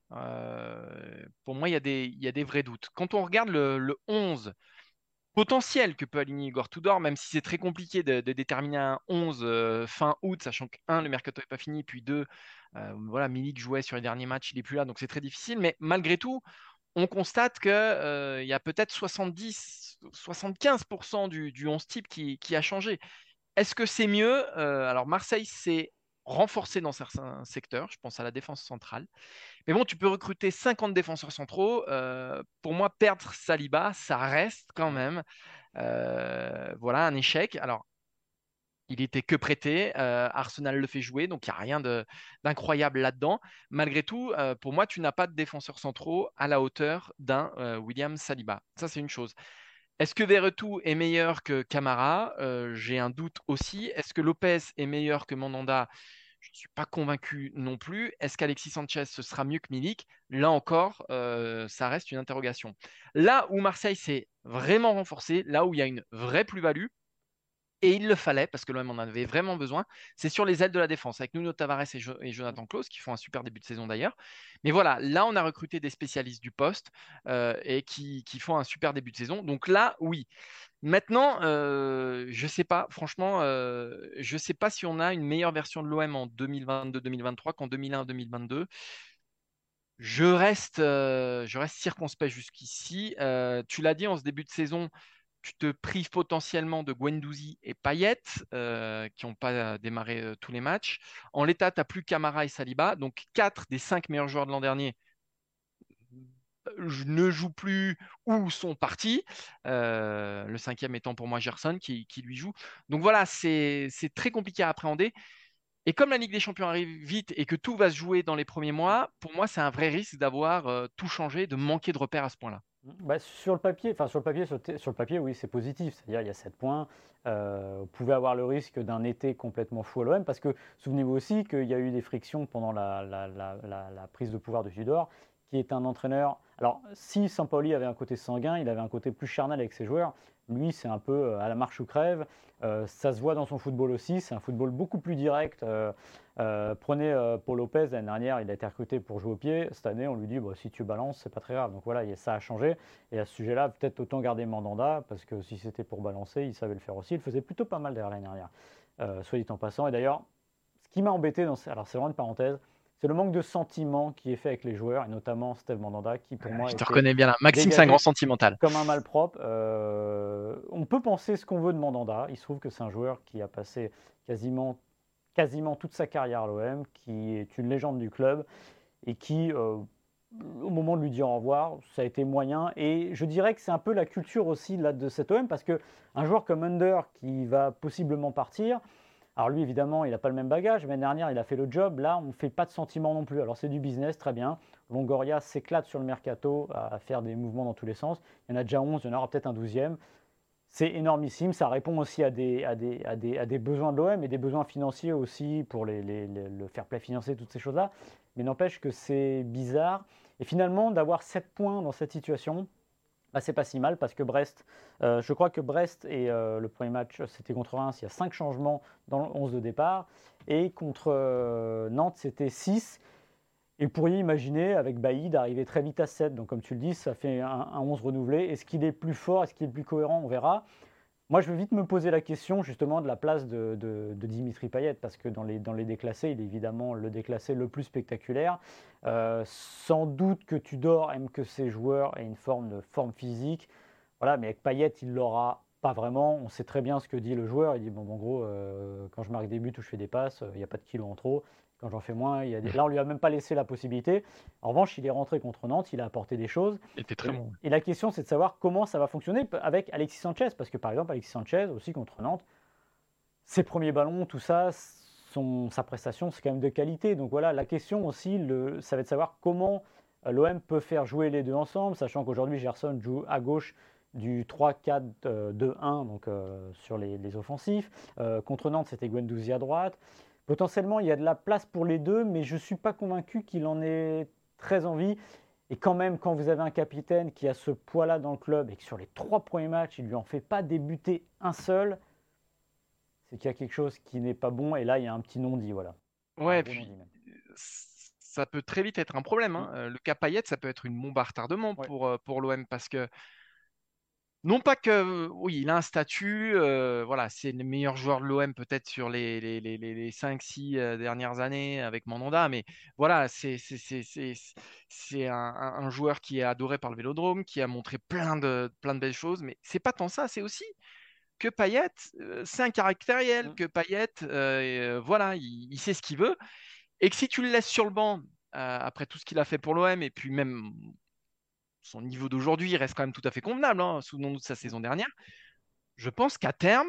D: Euh, pour moi, il y a des, il y a des vrais doutes. Quand on regarde le, le onze potentiel que peut aligner Igor Tudor, même si c'est très compliqué de, de déterminer un onze euh, fin août, sachant que un, le mercato n'est pas fini, puis deux, euh, voilà, Milik jouait sur les derniers matchs, il n'est plus là, donc c'est très difficile. Mais malgré tout, on constate qu'il euh, y a peut-être soixante-dix, soixante-quinze pour cent du, du onze type qui, qui a changé. Est-ce que c'est mieux? Euh, Alors Marseille s'est renforcé dans certains secteurs, je pense à la défense centrale. Mais bon, tu peux recruter cinquante défenseurs centraux. Euh, pour moi, perdre Saliba, ça reste quand même euh, voilà, un échec. Alors, il était que prêté. Euh, Arsenal le fait jouer, donc il n'y a rien de- d'incroyable là-dedans. Malgré tout, euh, pour moi, tu n'as pas de défenseurs centraux à la hauteur d'un euh, William Saliba. Ça, c'est une chose. Est-ce que Verretou est meilleur que Camara? Euh, J'ai un doute aussi. Est-ce que Lopez est meilleur que Mandanda? Je ne suis pas convaincu non plus. Est-ce qu'Alexis Sanchez, ce sera mieux que Milik? Là encore, euh, ça reste une interrogation. Là où Marseille s'est vraiment renforcé, là où il y a une vraie plus-value, et il le fallait, parce que l'O M en avait vraiment besoin, c'est sur les ailes de la défense, avec Nuno Tavares et, jo- et Jonathan Klaus, qui font un super début de saison d'ailleurs. Mais voilà, là, on a recruté des spécialistes du poste euh, et qui, qui font un super début de saison. Donc là, oui. Maintenant, euh, je ne sais pas, franchement, euh, je ne sais pas si on a une meilleure version de l'O M en deux mille vingt-deux deux mille vingt-trois qu'en deux mille un deux mille vingt-deux. Je reste, euh, je reste circonspect jusqu'ici. Euh, tu l'as dit en ce début de saison, tu te prives potentiellement de Guendouzi et Payet, euh, qui n'ont pas démarré euh, tous les matchs. En l'état, tu n'as plus Camara et Saliba, donc quatre des cinq meilleurs joueurs de l'an dernier euh, ne jouent plus ou sont partis. Euh, le cinquième étant pour moi Gerson, qui, qui lui joue. Donc voilà, c'est c'est très compliqué à appréhender. Et comme la Ligue des Champions arrive vite et que tout va se jouer dans les premiers mois, pour moi, c'est un vrai risque d'avoir euh, tout changé, de manquer de repères à ce point-là.
C: Bah, sur le papier, enfin sur le papier, sur, sur le papier, oui, c'est positif. C'est-à-dire, il y a sept points. Euh, vous pouvez avoir le risque d'un été complètement fou à l'O M, parce que souvenez-vous aussi qu'il y a eu des frictions pendant la, la, la, la, la prise de pouvoir de Tudor, qui est un entraîneur. Alors, si Sampaoli avait un côté sanguin, il avait un côté plus charnel avec ses joueurs. Lui, c'est un peu à la marche ou crève. Euh, ça se voit dans son football aussi. C'est un football beaucoup plus direct. Euh, euh, prenez euh, Paul Lopez, l'année dernière, il a été recruté pour jouer au pied. Cette année, on lui dit bah, si tu balances, c'est pas très grave. Donc voilà, ça a changé. Et à ce sujet-là, peut-être autant garder Mandanda, parce que si c'était pour balancer, il savait le faire aussi. Il faisait plutôt pas mal derrière l'année dernière, euh, soit dit en passant. Et d'ailleurs, ce qui m'a embêté, dans ces... alors c'est vraiment une parenthèse, c'est le manque de sentiment qui est fait avec les joueurs, et notamment Steve Mandanda, qui pour moi
D: Je te reconnais bien là. Maxime, c'est un grand sentimental.
C: Comme un malpropre. Euh, on peut penser ce qu'on veut de Mandanda. Il se trouve que c'est un joueur qui a passé quasiment, quasiment toute sa carrière à l'O M, qui est une légende du club et qui, euh, au moment de lui dire au revoir, ça a été moyen. Et je dirais que c'est un peu la culture aussi là, de cet O M, parce qu'un joueur comme Under qui va possiblement partir, alors lui évidemment il n'a pas le même bagage, l'année dernière il a fait le job, là on ne fait pas de sentiment non plus. Alors c'est du business, très bien. Longoria s'éclate sur le mercato à faire des mouvements dans tous les sens. Il y en a déjà onze, il y en aura peut-être un douzième. C'est énormissime, ça répond aussi à des, à des, à des, à des besoins de l'O M et des besoins financiers aussi pour les, les, les, le fair play financier, toutes ces choses-là. Mais n'empêche que c'est bizarre. Et finalement, d'avoir sept points dans cette situation, bah, c'est pas si mal parce que Brest, euh, je crois que Brest et euh, le premier match, c'était contre Reims, il y a cinq changements dans le onze de départ. Et contre euh, Nantes, c'était six. Et vous pourriez imaginer, avec Bailly, d'arriver très vite à sept. Donc, comme tu le dis, ça fait un, un onze renouvelé. Est-ce qu'il est plus fort? Est-ce qu'il est plus cohérent? On verra. Moi, je vais vite me poser la question, justement, de la place de, de, de Dimitri Payet, parce que dans les, dans les déclassés, il est évidemment le déclassé le plus spectaculaire. Euh, sans doute que Tudor aime que ses joueurs aient une forme de forme physique. Voilà, mais avec Payet, il l'aura pas vraiment. On sait très bien ce que dit le joueur. Il dit, bon, en gros, euh, quand je marque des buts ou je fais des passes, il n'y a pas de kilos en trop. Quand j'en fais moins, il y a des... là, on lui a même pas laissé la possibilité. En revanche, il est rentré contre Nantes, il a apporté des choses.
D: Il était très bon.
C: Et la question, c'est de savoir comment ça va fonctionner avec Alexis Sanchez. Parce que, par exemple, Alexis Sanchez, aussi contre Nantes, ses premiers ballons, tout ça, son, sa prestation, c'est quand même de qualité. Donc voilà, la question aussi, le, ça va être de savoir comment l'O M peut faire jouer les deux ensemble, sachant qu'aujourd'hui, Gerson joue à gauche du trois quatre deux un, donc euh, sur les, les offensifs. Euh, contre Nantes, c'était Guendouzi à droite. Potentiellement, il y a de la place pour les deux, mais je ne suis pas convaincu qu'il en ait très envie. Et quand même, quand vous avez un capitaine qui a ce poids-là dans le club et que sur les trois premiers matchs, il ne lui en fait pas débuter un seul, c'est qu'il y a quelque chose qui n'est pas bon. Et là, il y a un petit non-dit, voilà.
D: Ouais, puis ça peut très vite être un problème. Hein. Mmh. Le cas Payet, ça peut être une bombe à retardement ouais. pour, pour l'O M parce que non pas que, oui, il a un statut, euh, voilà, c'est le meilleur joueur de l'O M peut-être sur les, les, les, les cinq six dernières années avec Mandanda, mais voilà, c'est, c'est, c'est, c'est, c'est un, un joueur qui est adoré par le Vélodrome, qui a montré plein de, plein de belles choses, mais c'est pas tant ça, c'est aussi que Payet, euh, c'est un caractériel, mmh. que Payet, euh, voilà, il, il sait ce qu'il veut, et que si tu le laisses sur le banc, euh, après tout ce qu'il a fait pour l'O M, et puis même son niveau d'aujourd'hui reste quand même tout à fait convenable, hein, souvenons-nous de sa saison dernière. Je pense qu'à terme,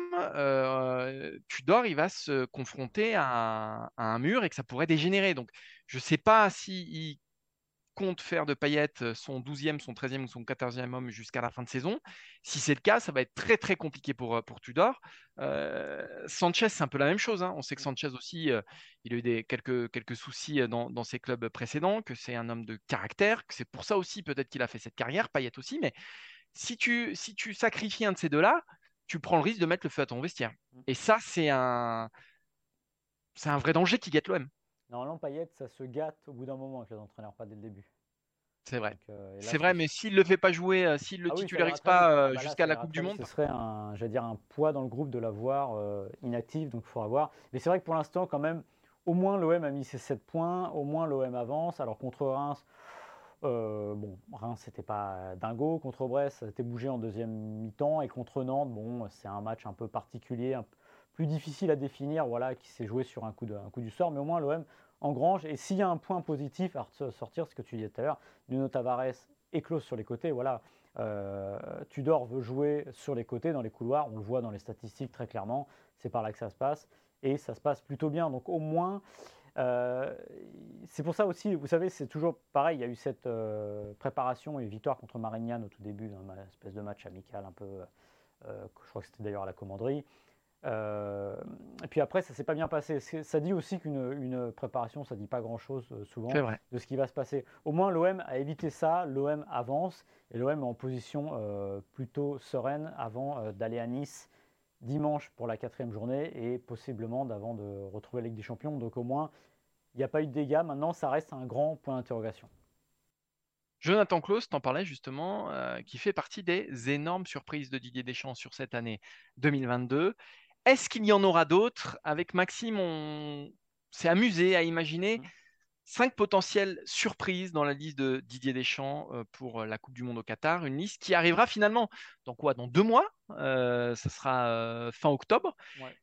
D: euh, Tudor, il va se confronter à, à un mur et que ça pourrait dégénérer. Donc, je ne sais pas s'il compte faire de Payet son douzième, son treizième ou son quatorzième homme jusqu'à la fin de saison. Si c'est le cas, ça va être très très compliqué pour, pour Tudor. Euh, Sanchez, c'est un peu la même chose. Hein. On sait que Sanchez aussi, euh, il a eu des, quelques, quelques soucis dans, dans ses clubs précédents, que c'est un homme de caractère, que c'est pour ça aussi peut-être qu'il a fait cette carrière, Payet aussi. Mais si tu, si tu sacrifies un de ces deux-là, tu prends le risque de mettre le feu à ton vestiaire. Et ça, c'est un, c'est un vrai danger qui guette l'O M.
C: Normalement, Payet, ça se gâte au bout d'un moment avec les entraîneurs, pas dès le début.
D: C'est vrai. Euh, c'est vrai, mais s'il ne le fait pas jouer, euh, s'il ne le ah oui, titularise pas euh, bah jusqu'à la Coupe du Monde.
C: Ce serait un, j'allais dire, un poids dans le groupe de l'avoir euh, inactif, donc il faudra voir. Mais c'est vrai que pour l'instant, quand même, au moins l'O M a mis ses sept points, au moins l'O M avance. Alors contre Reims, euh, bon, Reims, c'était pas dingo. Contre Brest, ça a été bougé en deuxième mi-temps. Et contre Nantes, bon, c'est un match un peu particulier, un peu plus difficile à définir, voilà, qui s'est joué sur un coup, de, un coup du sort. Mais au moins l'O M engrange. Et s'il y a un point positif à sortir, ce que tu disais tout à l'heure, Nuno Tavares éclose sur les côtés. Voilà, euh, Tudor veut jouer sur les côtés, dans les couloirs. On le voit dans les statistiques très clairement. C'est par là que ça se passe. Et ça se passe plutôt bien. Donc au moins, euh, c'est pour ça aussi, vous savez, c'est toujours pareil. Il y a eu cette euh, préparation et victoire contre Marignane au tout début, dans une espèce de match amical un peu, euh, je crois que c'était d'ailleurs à la commanderie. Euh, et puis après, ça ne s'est pas bien passé. Ça dit aussi qu'une une préparation, ça ne dit pas grand-chose euh, souvent de ce qui va se passer. Au moins, l'O M a évité ça. L'O M avance et l'O M est en position euh, plutôt sereine avant euh, d'aller à Nice dimanche pour la quatrième journée et possiblement d'avant de retrouver la Ligue des Champions. Donc au moins, il n'y a pas eu de dégâts. Maintenant, ça reste un grand point d'interrogation.
D: Jonathan Klaus, t'en parlais justement, euh, qui fait partie des énormes surprises de Didier Deschamps sur cette année deux mille vingt-deux. Est-ce qu'il y en aura d'autres? Avec Maxime, on s'est amusé à imaginer cinq potentielles surprises dans la liste de Didier Deschamps pour la Coupe du Monde au Qatar. Une liste qui arrivera finalement dans quoi? Dans deux mois. Euh, ça sera euh, fin octobre.
C: Ouais.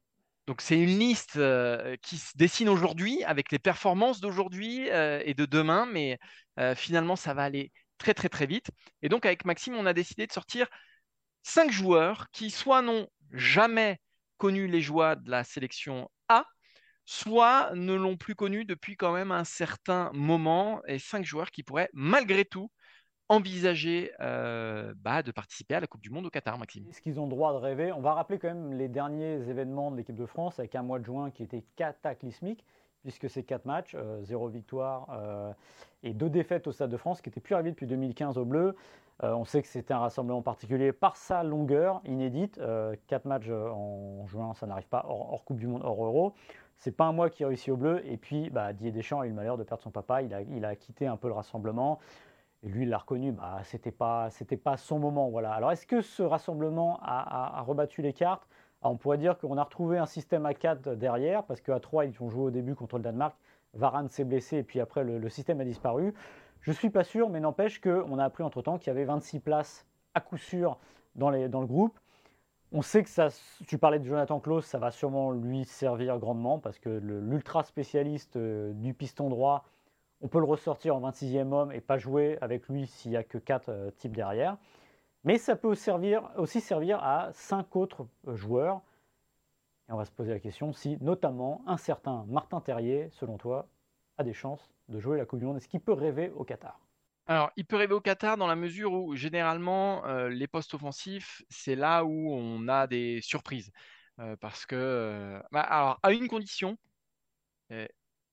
D: Donc, c'est une liste euh, qui se dessine aujourd'hui avec les performances d'aujourd'hui euh, et de demain, mais euh, finalement, ça va aller très, très, très vite. Et donc, avec Maxime, on a décidé de sortir cinq joueurs qui soit n'ont jamais connu les joies de la sélection A, soit ne l'ont plus connu depuis quand même un certain moment, et cinq joueurs qui pourraient malgré tout envisager euh, bah, de participer à la Coupe du Monde au Qatar, Maxime.
C: Est-ce qu'ils ont le droit de rêver? On va rappeler quand même les derniers événements de l'équipe de France avec un mois de juin qui était cataclysmique, puisque c'est quatre matchs, euh, zéro victoire euh, et deux défaites au Stade de France, qui n'était plus arrivé depuis deux mille quinze au bleu. Euh, on sait que c'était un rassemblement particulier par sa longueur inédite. Euh, quatre matchs en juin, ça n'arrive pas hors, hors Coupe du Monde, hors Euro. C'est pas un mois qui réussit au bleu. Et puis, bah, Didier Deschamps a eu le malheur de perdre son papa. Il a, il a quitté un peu le rassemblement. Et lui, il l'a reconnu, bah, c'était pas, c'était pas son moment. Voilà. Alors, est-ce que ce rassemblement a, a, a rebattu les cartes? Alors, on pourrait dire qu'on a retrouvé un système à quatre derrière, parce qu'à trois, ils ont joué au début contre le Danemark. Varane s'est blessé, et puis après, le, le système a disparu. Je ne suis pas sûr, mais n'empêche qu'on a appris entre-temps qu'il y avait vingt-six places à coup sûr dans, les, dans le groupe. On sait que ça, tu parlais de Jonathan Klaus, ça va sûrement lui servir grandement, parce que l'ultra spécialiste du piston droit, on peut le ressortir en vingt-sixième homme et pas jouer avec lui s'il n'y a que quatre euh, types derrière. Mais ça peut servir, aussi servir à cinq autres euh, joueurs. Et on va se poser la question si, notamment, un certain Martin Terrier, selon toi, a des chances de jouer la Coupe du Monde. Est-ce qu'il peut rêver au Qatar?
D: Alors, il peut rêver au Qatar dans la mesure où, généralement, euh, les postes offensifs, c'est là où on a des surprises. Euh, parce que, euh, bah, alors, à une condition, euh,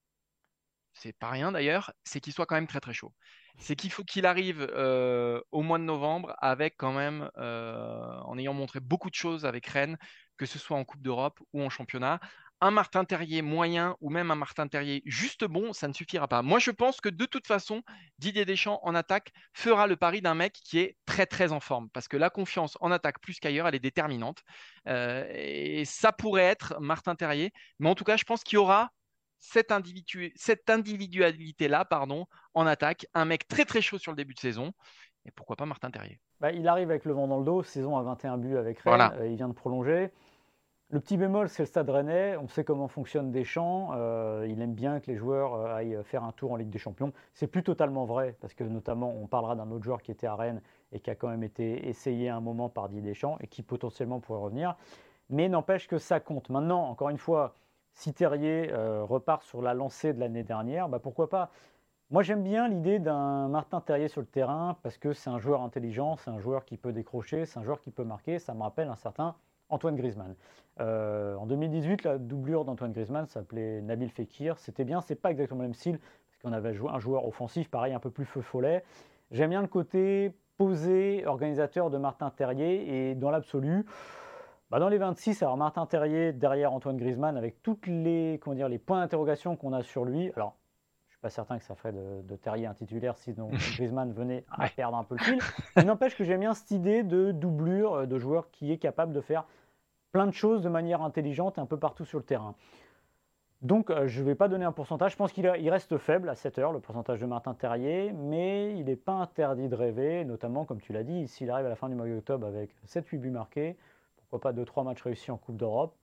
D: c'est pas rien d'ailleurs, c'est qu'il soit quand même très très chaud. C'est qu'il faut qu'il arrive euh, au mois de novembre avec quand même, euh, en ayant montré beaucoup de choses avec Rennes, que ce soit en Coupe d'Europe ou en championnat. Un Martin Terrier moyen ou même un Martin Terrier juste bon, ça ne suffira pas. Moi, je pense que de toute façon, Didier Deschamps en attaque fera le pari d'un mec qui est très très en forme parce que la confiance en attaque plus qu'ailleurs, elle est déterminante. Euh, et ça pourrait être Martin Terrier. Mais en tout cas, je pense qu'il y aura cette, individu cette individualité-là pardon, en attaque. Un mec très très chaud sur le début de saison. Et pourquoi pas Martin Terrier?
C: Bah, il arrive avec le vent dans le dos, saison à vingt et un buts avec Rennes,
D: Voilà.
C: euh, il vient de prolonger. Le petit bémol, c'est le Stade Rennais. On sait comment fonctionne Deschamps. Euh, il aime bien que les joueurs euh, aillent faire un tour en Ligue des Champions. C'est plus totalement vrai, parce que notamment, on parlera d'un autre joueur qui était à Rennes et qui a quand même été essayé à un moment par Didier Deschamps et qui potentiellement pourrait revenir. Mais n'empêche que ça compte. Maintenant, encore une fois, si Terrier euh, repart sur la lancée de l'année dernière, bah pourquoi pas? Moi, j'aime bien l'idée d'un Martin Terrier sur le terrain parce que c'est un joueur intelligent, c'est un joueur qui peut décrocher, c'est un joueur qui peut marquer. Ça me rappelle un certain Antoine Griezmann. Euh, en deux mille dix-huit, la doublure d'Antoine Griezmann s'appelait Nabil Fekir. C'était bien, c'est pas exactement le même style parce qu'on avait un joueur offensif, pareil, un peu plus feu follet. J'aime bien le côté posé, organisateur de Martin Terrier et dans l'absolu, bah dans les vingt-six, alors Martin Terrier derrière Antoine Griezmann avec toutes les, comment dire, les points d'interrogation qu'on a sur lui. Alors, je suis pas certain que ça ferait de, de Terrier un titulaire si donc, Griezmann venait à perdre un peu le fil. Mais n'empêche que j'aime bien cette idée de doublure de joueur qui est capable de faire plein de choses de manière intelligente un peu partout sur le terrain. Donc euh, je ne vais pas donner un pourcentage, je pense qu'il il reste faible à sept heures, le pourcentage de Martin Terrier, mais il n'est pas interdit de rêver, notamment comme tu l'as dit, s'il arrive à la fin du mois d'octobre avec sept huit buts marqués, pourquoi pas deux trois matchs réussis en Coupe d'Europe,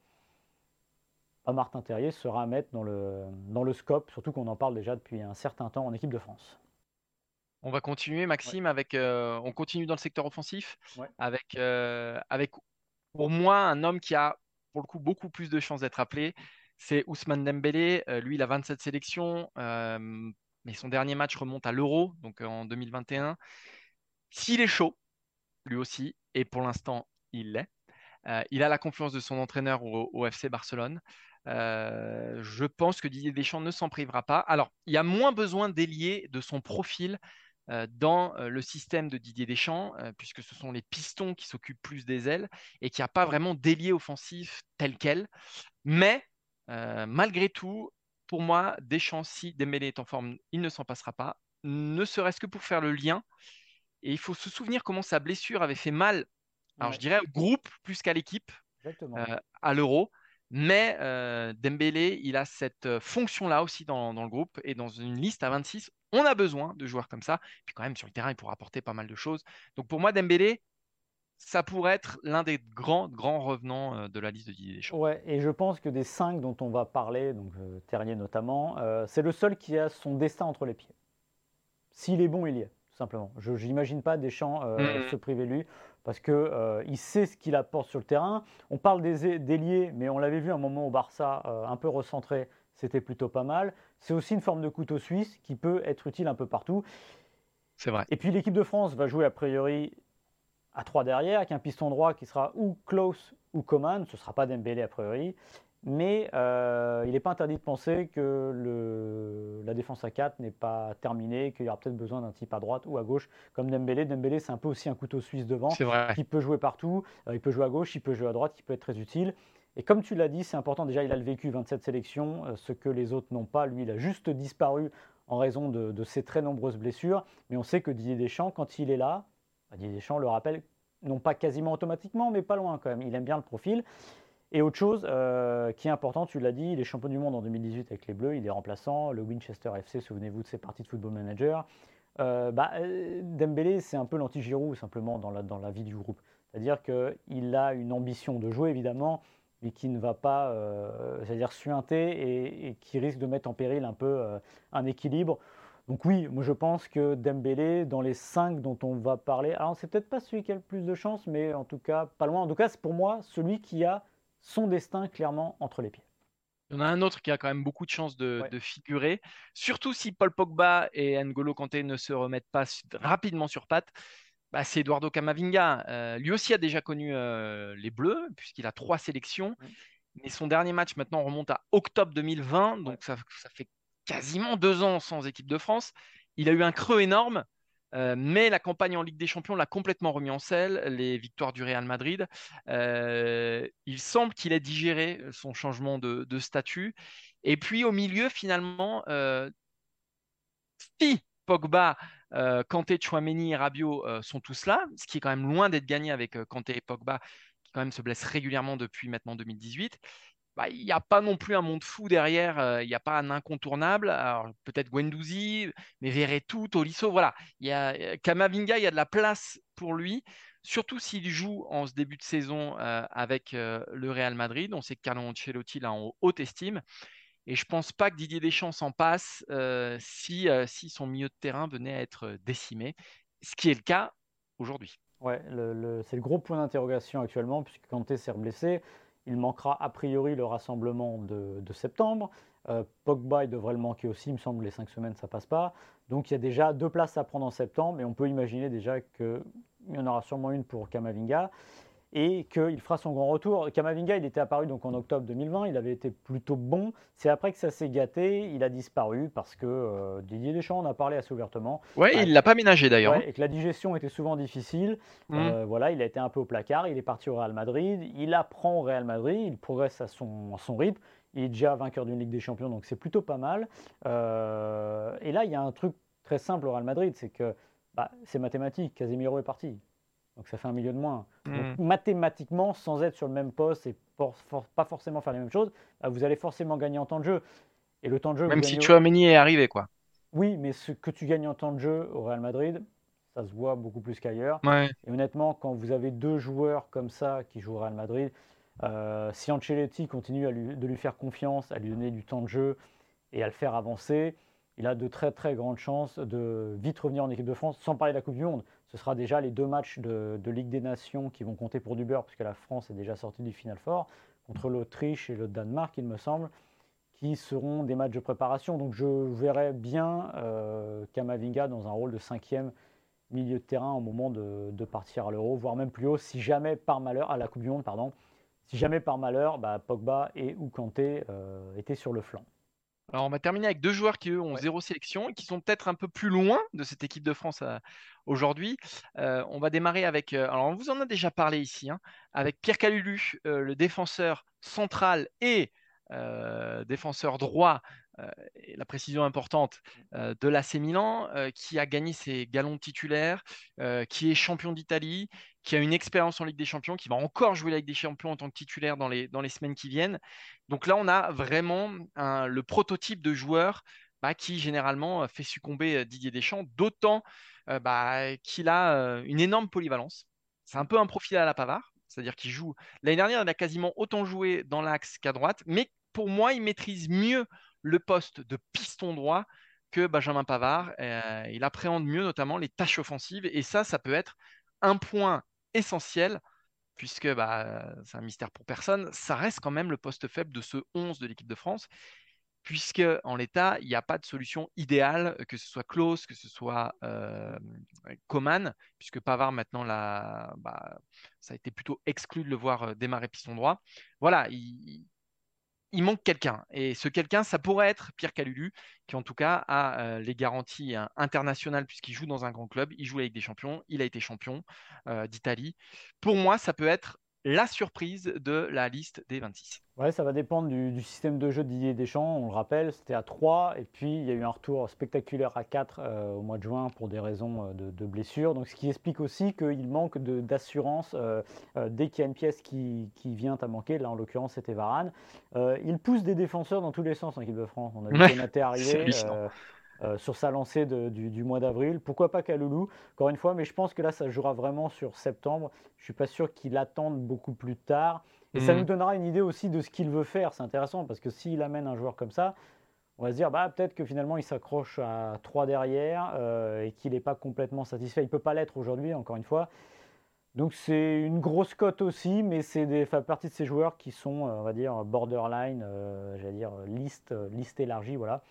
C: bah, Martin Terrier sera à mettre dans le, dans le scope, surtout qu'on en parle déjà depuis un certain temps en équipe de France.
D: On va continuer, Maxime, ouais. avec, euh, on continue dans le secteur offensif,
C: ouais.
D: avec, euh, avec pour moi un homme qui a pour le coup beaucoup plus de chances d'être appelé, c'est Ousmane Dembélé. Euh, lui, il a vingt-sept sélections, euh, mais son dernier match remonte à l'Euro, donc euh, en deux mille vingt et un. S'il est chaud, lui aussi, et pour l'instant, il l'est. Euh, il a la confiance de son entraîneur au, au F C Barcelone. Euh, je pense que Didier Deschamps ne s'en privera pas. Alors, il y a moins besoin d'ailier de son profil euh, dans euh, le système de Didier Deschamps, euh, puisque ce sont les pistons qui s'occupent plus des ailes et qu'il n'y a pas vraiment d'ailier offensif tel quel. Mais euh, malgré tout, pour moi, Deschamps, si Dembélé est en forme, il ne s'en passera pas, ne serait-ce que pour faire le lien. Et il faut se souvenir comment sa blessure avait fait mal, alors
C: ouais.
D: je dirais au groupe plus qu'à l'équipe, euh, à l'Euro. Mais euh, Dembélé, il a cette fonction-là aussi dans, dans le groupe et dans une liste à vingt-six, on a besoin de joueurs comme ça. Puis quand même, sur le terrain, il pourra apporter pas mal de choses. Donc pour moi, Dembélé, ça pourrait être l'un des grands, grands revenants euh, de la liste de Didier Deschamps.
C: Ouais, et je pense que des cinq dont on va parler, donc euh, Terrier notamment, euh, c'est le seul qui a son destin entre les pieds. S'il est bon, il y est, tout simplement. Je n'imagine pas Deschamps euh,
D: Mmh.
C: se priver de lui, parce qu'il euh, sait ce qu'il apporte sur le terrain. On parle des ailiers, mais on l'avait vu à un moment au Barça, euh, un peu recentré, c'était plutôt pas mal. C'est aussi une forme de couteau suisse qui peut être utile un peu partout.
D: C'est vrai.
C: Et puis l'équipe de France va jouer a priori à trois derrière, avec un piston droit qui sera ou Klose ou Coman. Ce ne sera pas Dembélé a priori. Mais euh, il n'est pas interdit de penser que le, la défense à quatre n'est pas terminée, qu'il y aura peut-être besoin d'un type à droite ou à gauche, comme Dembélé. Dembélé, c'est un peu aussi un couteau suisse devant,
D: C'est vrai.
C: qui peut jouer partout. Euh, il peut jouer à gauche, il peut jouer à droite, il peut être très utile. Et comme tu l'as dit, c'est important. Déjà, il a le vécu vingt-sept sélections, euh, ce que les autres n'ont pas. Lui, il a juste disparu en raison de, de ses très nombreuses blessures. Mais on sait que Didier Deschamps, quand il est là, bah, Didier Deschamps le rappelle, non pas quasiment automatiquement, mais pas loin quand même. Il aime bien le profil. Et autre chose euh, qui est important, tu l'as dit, il est champion du monde en deux mille dix-huit avec les Bleus, il est remplaçant, le Winchester F C, souvenez-vous de ses parties de Football Manager. Euh, bah, Dembélé, c'est un peu l'anti-Giroud simplement dans la, dans la vie du groupe. C'est-à-dire qu'il a une ambition de jouer évidemment, mais qui ne va pas euh, c'est-à-dire suinter et, et qui risque de mettre en péril un peu euh, un équilibre. Donc oui, moi je pense que Dembélé, dans les cinq dont on va parler, alors c'est peut-être pas celui qui a le plus de chance, mais en tout cas pas loin. En tout cas, c'est pour moi celui qui a son destin clairement entre les pieds.
D: Il y en a un autre qui a quand même beaucoup de chances de,
C: Ouais.
D: de figurer, surtout si Paul Pogba et N'Golo Kanté ne se remettent pas su- rapidement sur pattes. Bah, c'est Eduardo Camavinga. Euh, lui aussi a déjà connu euh, les Bleus, puisqu'il a trois sélections.
C: Mm.
D: Mais son dernier match maintenant remonte à octobre deux mille vingt, donc
C: Ouais.
D: ça, ça fait quasiment deux ans sans équipe de France. Il a eu un creux énorme, euh, mais la campagne en Ligue des Champions l'a complètement remis en selle, les victoires du Real Madrid. Euh, il semble qu'il ait digéré son changement de, de statut. Et puis au milieu, finalement, euh, si Pogba, euh, Kanté, Tchouaméni et Rabiot euh, sont tous là, ce qui est quand même loin d'être gagné avec euh, Kanté et Pogba, qui quand même se blessent régulièrement depuis maintenant deux mille dix-huit. Bah, il n'y a pas non plus un monde fou derrière, euh, il n'y a pas un incontournable. Alors, peut-être Guendouzi, mais Verretou, Tolisso, voilà. Il y a, euh, Kamavinga, il y a de la place pour lui, surtout s'il joue en ce début de saison euh, avec euh, le Real Madrid. On sait que Carlo Ancelotti l'a en haute estime. Et je ne pense pas que Didier Deschamps s'en passe euh, si, euh, si son milieu de terrain venait à être décimé, ce qui est le cas aujourd'hui.
C: Ouais, le, le, c'est le gros point d'interrogation actuellement, puisque Kanté s'est blessé. Il manquera a priori le rassemblement de, de septembre. Euh, Pogba, il devrait le manquer aussi, il me semble, les cinq semaines, ça passe pas. Donc il y a déjà deux places à prendre en septembre, et on peut imaginer déjà qu'il y en aura sûrement une pour Kamavinga. Et qu'il fera son grand retour. Kamavinga, il était apparu donc en octobre deux mille vingt, il avait été plutôt bon. C'est après que ça s'est gâté, il a disparu parce que euh, Didier Deschamps en a parlé assez ouvertement.
D: Ouais,
C: Ah,
D: il ne l'a pas ménagé d'ailleurs.
C: ouais, et que la digestion était souvent difficile.
D: Mmh.
C: Euh, voilà, il a été un peu au placard, il est parti au Real Madrid, il apprend au Real Madrid, il progresse à son, à son rythme. Il est déjà vainqueur d'une Ligue des Champions, donc c'est plutôt pas mal. Euh, et là, il y a un truc très simple au Real Madrid, c'est que bah, c'est mathématique, Casemiro est parti. Donc ça fait un milieu de moins.
D: Mmh.
C: Donc mathématiquement, sans être sur le même poste et pour, for, pas forcément faire les mêmes choses, bah, vous allez forcément gagner en temps de jeu. Et le temps de jeu,
D: Même
C: vous
D: si
C: gagnez...
D: Tchouaméni est arrivé, quoi.
C: Oui, mais ce que tu gagnes en temps de jeu au Real Madrid, ça se voit beaucoup plus qu'ailleurs.
D: Ouais.
C: Et honnêtement, quand vous avez deux joueurs comme ça qui jouent au Real Madrid, euh, si Ancelotti continue à lui, de lui faire confiance, à lui donner du temps de jeu et à le faire avancer, il a de très très grandes chances de vite revenir en équipe de France, sans parler de la Coupe du Monde. Ce sera déjà les deux matchs de, de Ligue des Nations qui vont compter pour du beurre, puisque la France est déjà sortie du Final Four, contre l'Autriche et le Danemark, il me semble, qui seront des matchs de préparation. Donc je verrais bien euh, Camavinga dans un rôle de cinquième milieu de terrain au moment de, de partir à l'Euro, voire même plus haut, si jamais par malheur, à la Coupe du Monde, pardon, si jamais par malheur, bah, Pogba et ou Kanté euh, étaient sur le flanc.
D: Alors, on va terminer avec deux joueurs qui, eux, ont
C: Ouais.
D: zéro sélection et qui sont peut-être un peu plus loin de cette équipe de France euh, aujourd'hui. Euh, on va démarrer avec, euh, alors on vous en a déjà parlé ici, hein, avec Pierre Calulu, euh, le défenseur central et euh, défenseur droit, euh, et la précision importante, euh, de l'A C Milan, euh, qui a gagné ses galons titulaires, euh, qui est champion d'Italie, qui a une expérience en Ligue des Champions, qui va encore jouer la Ligue des Champions en tant que titulaire dans les, dans les semaines qui viennent. Donc là, on a vraiment un- le prototype de joueur bah, qui généralement euh, fait succomber euh, Didier Deschamps, d'autant euh, bah, qu'il a euh, une énorme polyvalence. c'est un peu un profil à la Pavard, c'est-à-dire qu'il joue. L'année dernière, il a quasiment autant joué dans l'axe qu'à droite, mais pour moi, il maîtrise mieux le poste de piston droit que Benjamin Pavard. Euh, il appréhende mieux notamment les tâches offensives, et ça, ça peut être un point essentiel, puisque bah, c'est un mystère pour personne, ça reste quand même le poste faible de ce onze de l'équipe de France, puisque en l'état, il n'y a pas de solution idéale, que ce soit Klose, que ce soit euh, Coman, puisque Pavard maintenant, là, bah, ça a été plutôt exclu de le voir euh, démarrer piston droit. Voilà, il, il manque quelqu'un. Et ce quelqu'un, ça pourrait être Pierre Kalulu, qui en tout cas a euh, les garanties hein, internationales, puisqu'il joue dans un grand club, il joue avec des champions, il a été champion euh, d'Italie. Pour moi, ça peut être la surprise de la liste des vingt-six.
C: Ouais, ça va dépendre du, du système de jeu de Didier Deschamps. On le rappelle, c'était à trois, et puis il y a eu un retour spectaculaire à quatre euh, au mois de juin pour des raisons euh, de, de blessures. Donc, ce qui explique aussi qu'il manque de- d'assurance euh, euh, dès qu'il y a une pièce qui, qui vient à manquer. Là, en l'occurrence, c'était Varane. Euh, il pousse des défenseurs dans tous les sens en équipe de France. On a vu
D: Ouais,
C: Konaté
D: c'est
C: arriver
D: hallucinant.
C: euh, euh, sur sa lancée de- du, du mois d'avril. Pourquoi pas Kalulu, encore une fois, mais je pense que là, ça jouera vraiment sur septembre. Je ne suis pas sûr qu'il attende beaucoup plus tard. Et ça nous
D: Mhm.
C: donnera une idée aussi de ce qu'il veut faire. C'est intéressant parce que s'il amène un joueur comme ça, on va se dire bah, peut-être que finalement il s'accroche à trois derrière euh, et qu'il n'est pas complètement satisfait. Il ne peut pas l'être aujourd'hui, encore une fois. Donc c'est une grosse cote aussi, mais c'est des, fait partie de ces joueurs qui sont, euh, on va dire, borderline, euh, j'allais dire liste, liste élargie. Voilà.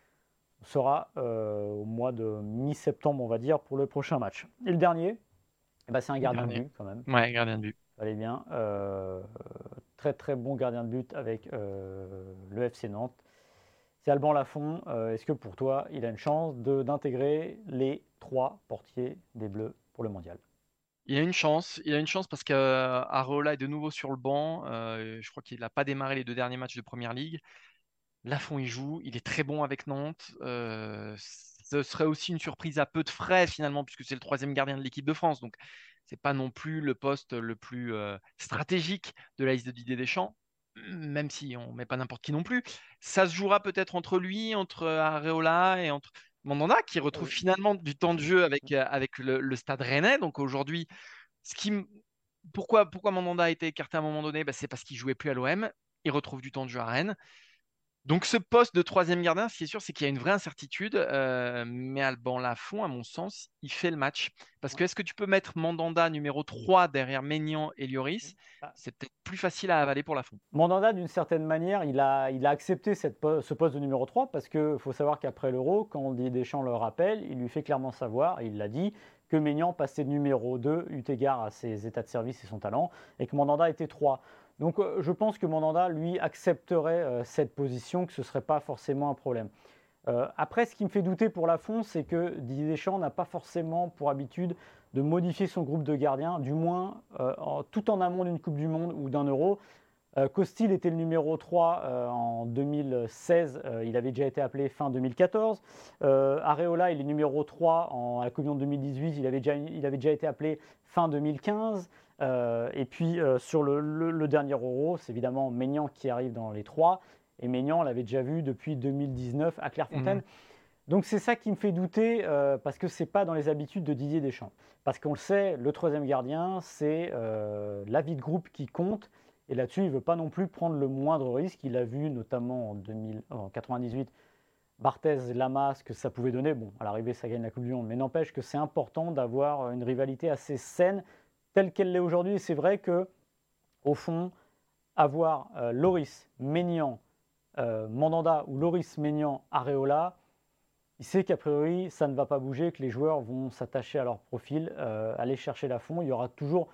C: On sera euh, au mois de mi-septembre, on va dire, pour le prochain match. Et le dernier, eh ben, c'est un gardien de
D: Dernier.
C: but quand même.
D: Ouais, gardien de but.
C: Allez bien. Euh, très très bon gardien de but avec euh, le F C Nantes. C'est Alban Lafont. Euh, Est-ce que pour toi, il a une chance de- d'intégrer les trois portiers des Bleus pour le mondial?
D: Il a une chance, il a une chance parce qu'Areola est de nouveau sur le banc. Euh, je crois qu'il n'a pas démarré les deux derniers matchs de Première Ligue. Lafont, il joue, il est très bon avec Nantes. Euh, ce serait aussi une surprise à peu de frais finalement, puisque c'est le troisième gardien de l'équipe de France. Donc, c'est pas non plus le poste le plus euh, stratégique de la liste de Didier Deschamps, même si on met pas n'importe qui non plus. Ça se jouera peut-être entre lui, entre Areola et entre Mandanda, qui retrouve
C: Oui.
D: finalement du temps de jeu avec, euh, avec le, le Stade Rennais. Donc aujourd'hui, ce qui, m- pourquoi, pourquoi Mandanda a été écarté à un moment donné? Bah, c'est parce qu'il jouait plus à l'O M. Il retrouve du temps de jeu à Rennes. Donc ce poste de troisième gardien, ce qui est sûr, c'est qu'il y a une vraie incertitude. Euh, mais Alban Lafont, à mon sens, il fait le match. Parce que est-ce que tu peux mettre Mandanda numéro trois derrière Maignan et Lloris?
C: Ah,
D: C'est peut-être plus facile à avaler pour Lafont.
C: Mandanda, d'une certaine manière, il a, il a accepté cette po- ce poste de numéro trois parce qu'il faut savoir qu'après l'Euro, quand Didier Deschamps le rappelle, il lui fait clairement savoir, et il l'a dit, que Maignan passait numéro deux, eu égard à ses états de service et son talent, et que Mandanda était trois. Donc euh, je pense que Mandanda, lui, accepterait euh, cette position, que ce ne serait pas forcément un problème. Euh, après, ce qui me fait douter pour Lafont, c'est que Didier Deschamps n'a pas forcément pour habitude de modifier son groupe de gardiens, du moins euh, en- tout en amont d'une Coupe du Monde ou d'un Euro. Euh, Costil était le numéro trois euh, en deux mille seize, euh, il avait déjà été appelé fin deux mille quatorze. Euh, Areola, il est numéro trois en à la Coupe du Monde deux mille dix-huit, il avait déjà, il avait déjà été appelé fin deux mille quinze. Euh, et puis euh, sur le, le- le dernier Euro, c'est évidemment Maignan qui arrive dans les trois. Et Maignan, on l'avait déjà vu depuis deux mille dix-neuf à Clairefontaine.
D: Mhm.
C: Donc c'est ça qui me fait douter, euh, parce que ce n'est pas dans les habitudes de Didier Deschamps. Parce qu'on le sait, le troisième gardien, c'est euh, la vie de groupe qui compte. Et là-dessus, il ne veut pas non plus prendre le moindre risque. Il a vu notamment en, deux mille, en quatre-vingt-dix-huit, Barthez, Lama, ce que ça pouvait donner. Bon, à l'arrivée, ça gagne la Coupe du Monde. Mais n'empêche que c'est important d'avoir une rivalité assez saine, telle qu'elle l'est aujourd'hui. Et c'est vrai que, au fond, avoir euh, Loris, Maignan, euh, Mandanda ou Loris, Maignan, Areola, il sait qu'a priori, ça ne va pas bouger, que les joueurs vont s'attacher à leur profil, euh, aller chercher la fond. Il y aura toujours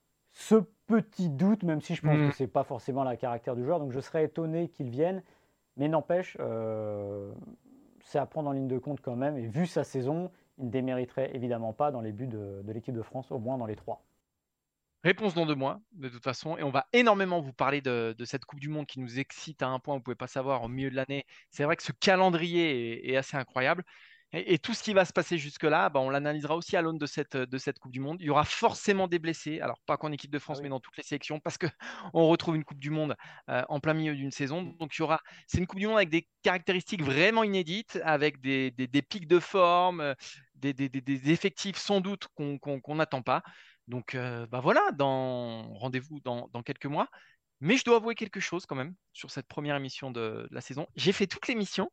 C: ce petit doute, même si je pense
D: Mhm.
C: que ce n'est pas forcément la caractère du joueur. Donc je serais étonné qu'ils viennent. Mais n'empêche, euh, c'est à prendre en ligne de compte quand même. Et vu sa saison, il ne démériterait évidemment pas dans les buts de, de l'équipe de France, au moins dans les trois.
D: Réponse dans deux mois, de toute façon. Et on va énormément vous parler de, de cette Coupe du Monde qui nous excite à un point, vous ne pouvez pas savoir, au milieu de l'année. C'est vrai que ce calendrier est, est assez incroyable. Et, et tout ce qui va se passer jusque-là, bah, on l'analysera aussi à l'aune de cette, de cette Coupe du Monde. Il y aura forcément des blessés, alors pas qu'en équipe de
C: Ah
D: France, mais
C: oui.
D: dans toutes les sélections, parce qu'on retrouve une Coupe du Monde euh, en plein milieu d'une saison. Donc il y aura, c'est une Coupe du Monde avec des caractéristiques vraiment inédites, avec des, des- des pics de forme, euh, des, des- des- des effectifs sans doute qu'on qu'on- qu'on n'attend pas. Donc, euh, bah voilà, dans... rendez-vous dans, dans quelques mois. Mais je dois avouer quelque chose quand même sur cette première émission de, de la saison. J'ai fait toute l'émission,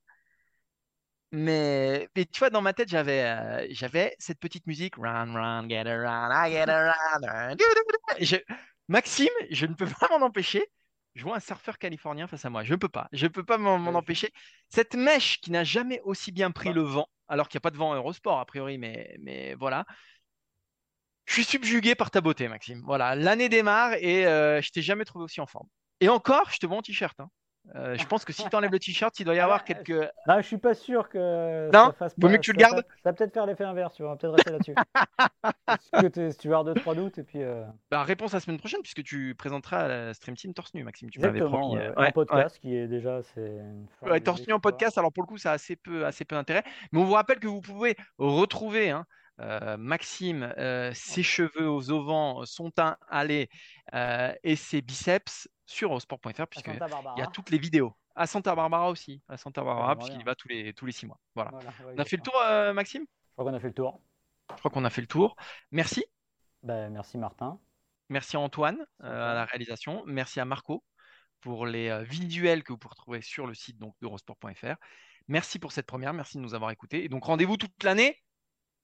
D: mais, mais tu vois, dans ma tête, j'avais euh, j'avais cette petite musique. Run, run, get around, I get around. run, do, do, do. Et je- Maxime, je ne peux pas m'en empêcher. Je vois un surfeur californien face à moi. Je ne peux pas. Je ne peux pas m'en m'en
C: Ouais, je-
D: empêcher. Cette mèche qui n'a jamais aussi bien pris
C: bah,
D: le vent, alors qu'il n'y a pas de vent Eurosport a priori, mais, mais voilà. Je suis subjugué par ta beauté, Maxime. Voilà, l'année démarre et euh, je t'ai jamais trouvé aussi en forme. Et encore, je te vois en t-shirt, hein. Euh, je pense que si tu enlèves le t-shirt, il doit y
C: ah
D: avoir
C: bah,
D: quelques.
C: non, je suis pas sûr que ça
D: Non?
C: fasse
D: Vaut mieux
C: pas.
D: que tu le
C: Ça, fa-
D: gardes?
C: ça va peut-être faire l'effet inverse, tu vois. On va peut-être rester là-dessus. Parce que t'es- si tu vas avoir deux trois doutes, et puis. euh,
D: Bah, réponse la semaine prochaine, puisque tu présenteras la Stream Team torse nu, Maxime. Tu m'avais
C: Exactement,
D: promis.
C: ouais,
D: euh,
C: ouais. En
D: Ouais, ouais.
C: podcast, qui est déjà, c'est une forme
D: Ouais,
C: de-
D: torse nu en
C: d'exploit.
D: podcast, alors pour le coup, ça a assez peu, assez peu d'intérêt. Mais on vous rappelle que vous pouvez retrouver hein, euh, Maxime, euh, ses cheveux aux auvents, son teint allé euh, et ses biceps sur eurosport point F R,
C: À
D: puisqu'il
C: Santa
D: y a
C: Barbara.
D: toutes les vidéos. À Santa Barbara aussi, à Santa
C: Ouais,
D: Barbara,
C: j'aimerais
D: puisqu'il y
C: bien.
D: va tous les, tous les six mois. Voilà.
C: Voilà, ouais,
D: On a fait le
C: exactement.
D: tour, euh, Maxime?
C: Je crois qu'on a fait le tour.
D: Je crois qu'on a fait le tour. Merci.
C: Ben, merci Martin.
D: Merci à Antoine
C: Merci
D: euh, à la
C: Antoine.
D: réalisation. Merci à Marco pour les euh, visuels que vous pouvez retrouver sur le site donc, d'eurosport point F R. Merci pour cette première, merci de nous avoir écoutés. Et donc rendez-vous toute l'année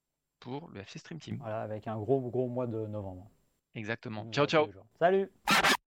D: pour le F C Stream Team.
C: Voilà, avec un gros, gros mois de novembre.
D: Exactement.
C: On
D: Ciao,
C: voit tous
D: ciao.
C: les jours. Salut!